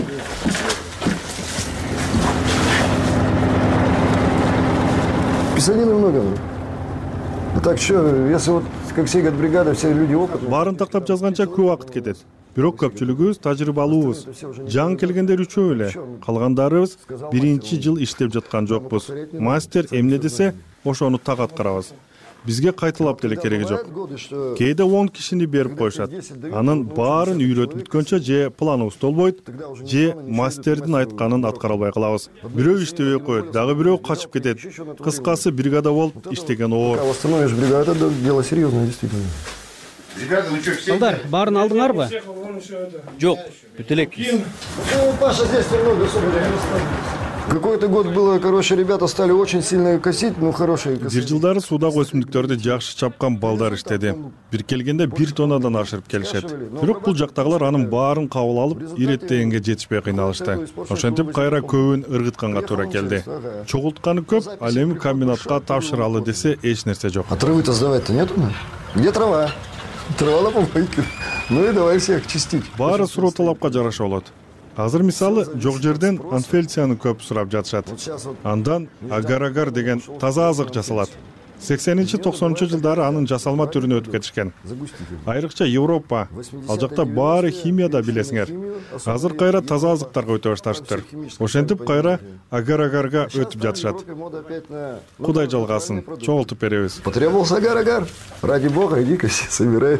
Писанины много. Так что, если вот, как все говорят, бригада, все люди опытные. Баарын тактап жазганча көп убакыт кетет. Бирок көпчүлүгүбүз тажрыйбалуубуз. Жаңы келгендер үчөө эле. Калгандарыбыз биринчи жыл иштеп жаткан жокпуз. Мастер эмне десе, ошону так аткарабыз. Бизге кайталап деле кереги жок. Кээде он кишини берип коюшат. Анын баарын үйрөтүп бүткөнчө же планыбыз толбойт, же мастердин айтканын аткара албай калабыз. Бирөө иштебей коет, дагы бирөө качып кетет. Кыскасы бригада болуп иштеген оор. Восстановишь бригаду, это дело серьезное, действительно. Ребята, ну что, все? Алдар, баарын алдыңарбы? Жок, бүт элек. Ну, Паша, здесь немного особо. Какой-то год было, короче, ребята стали очень сильно косить, ну, хорошие косить. Бир жылдары суудагы өсүмдүктөрдү жакшы чапкан балдар иштеди. Бир келгенде бир тоннадан ашырып келишет. Бирок бул жактагылар анын баарын кабыл алып, иреттегенге жетишпей кыйналышты. Ошентип кайра көбүн ыргытканга туура келди. Чогултканы көп, ал эми комбинатка тапшыралы десе эч нерсе жок. А травы-то сдавать-то нету? Где трава? Трава на помойке. Ну и давай всех чистить. Баары суроо талапка жараша болот. Азыр мисалы жок жерден анфельцияны көп сурап жатышат. Андан агар-агар деген таза азык жасалат. сексенинчи токсонунчу жылдары анын жасалма түрүнө өтүп кетишкен. Айрыкча Европа, ал жакта баары химияда билесиңер. Азыр кайра таза азыктарга өтө башташыптыр. Ошентип кайра агар-агарга өтүп жатышат. Кудай жалгасын, чогултуп беребиз. Потребовался агар-агар. Ради бога, иди-ка собирай.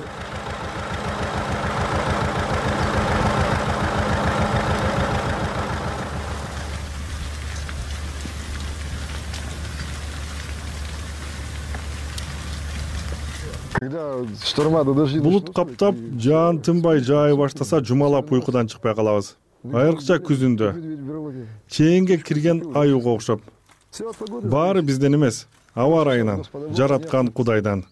Булут каптап, жаан тынбай жаай баштаса жумалап уйкудан чыкпай калабыз. Айрыкча күзүндө. Чейинге кирген аюга окшоп. Баары бизден эмес, аба ырайынан, жараткан Кудайдан.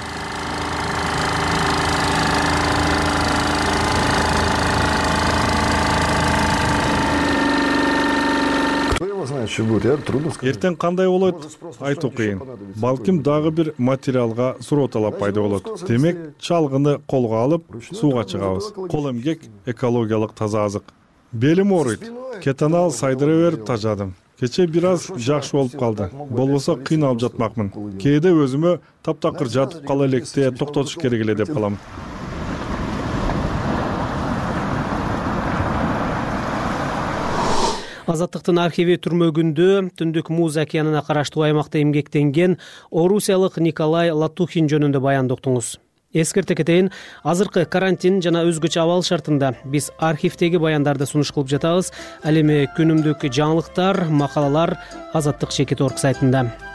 Эртең кандай болот, айтуу кыйын. Балким дагы бир материалга суроо талап пайда болот. Демек, чалгыны колго алып, сууга чыгабыз. Кол эмгек, экологиялык таза азык. Белим ооруйт. Кетанал сайдыра берип тажадым. Кече бир аз жакшы болуп калды. Болбосо кыйналып жатмакмын. Кээде өзүмө таптакыр жатып кала электе токтотуш керек эле деп калам. Азаттыктын архиви түрмөгүндө Түндүк Муз океанына караштуу аймакта эмгектенген орусиялык Николай Латухин жөнүндө баянды уктуңуз. Эскерте кетейин, азыркы карантин жана өзгөчө абал шартында биз архивдеги баяндарды сунуш кылып жатабыз. Ал эми күнүмдүк жаңылыктар, макалалар Азаттык чекит орг сайтында.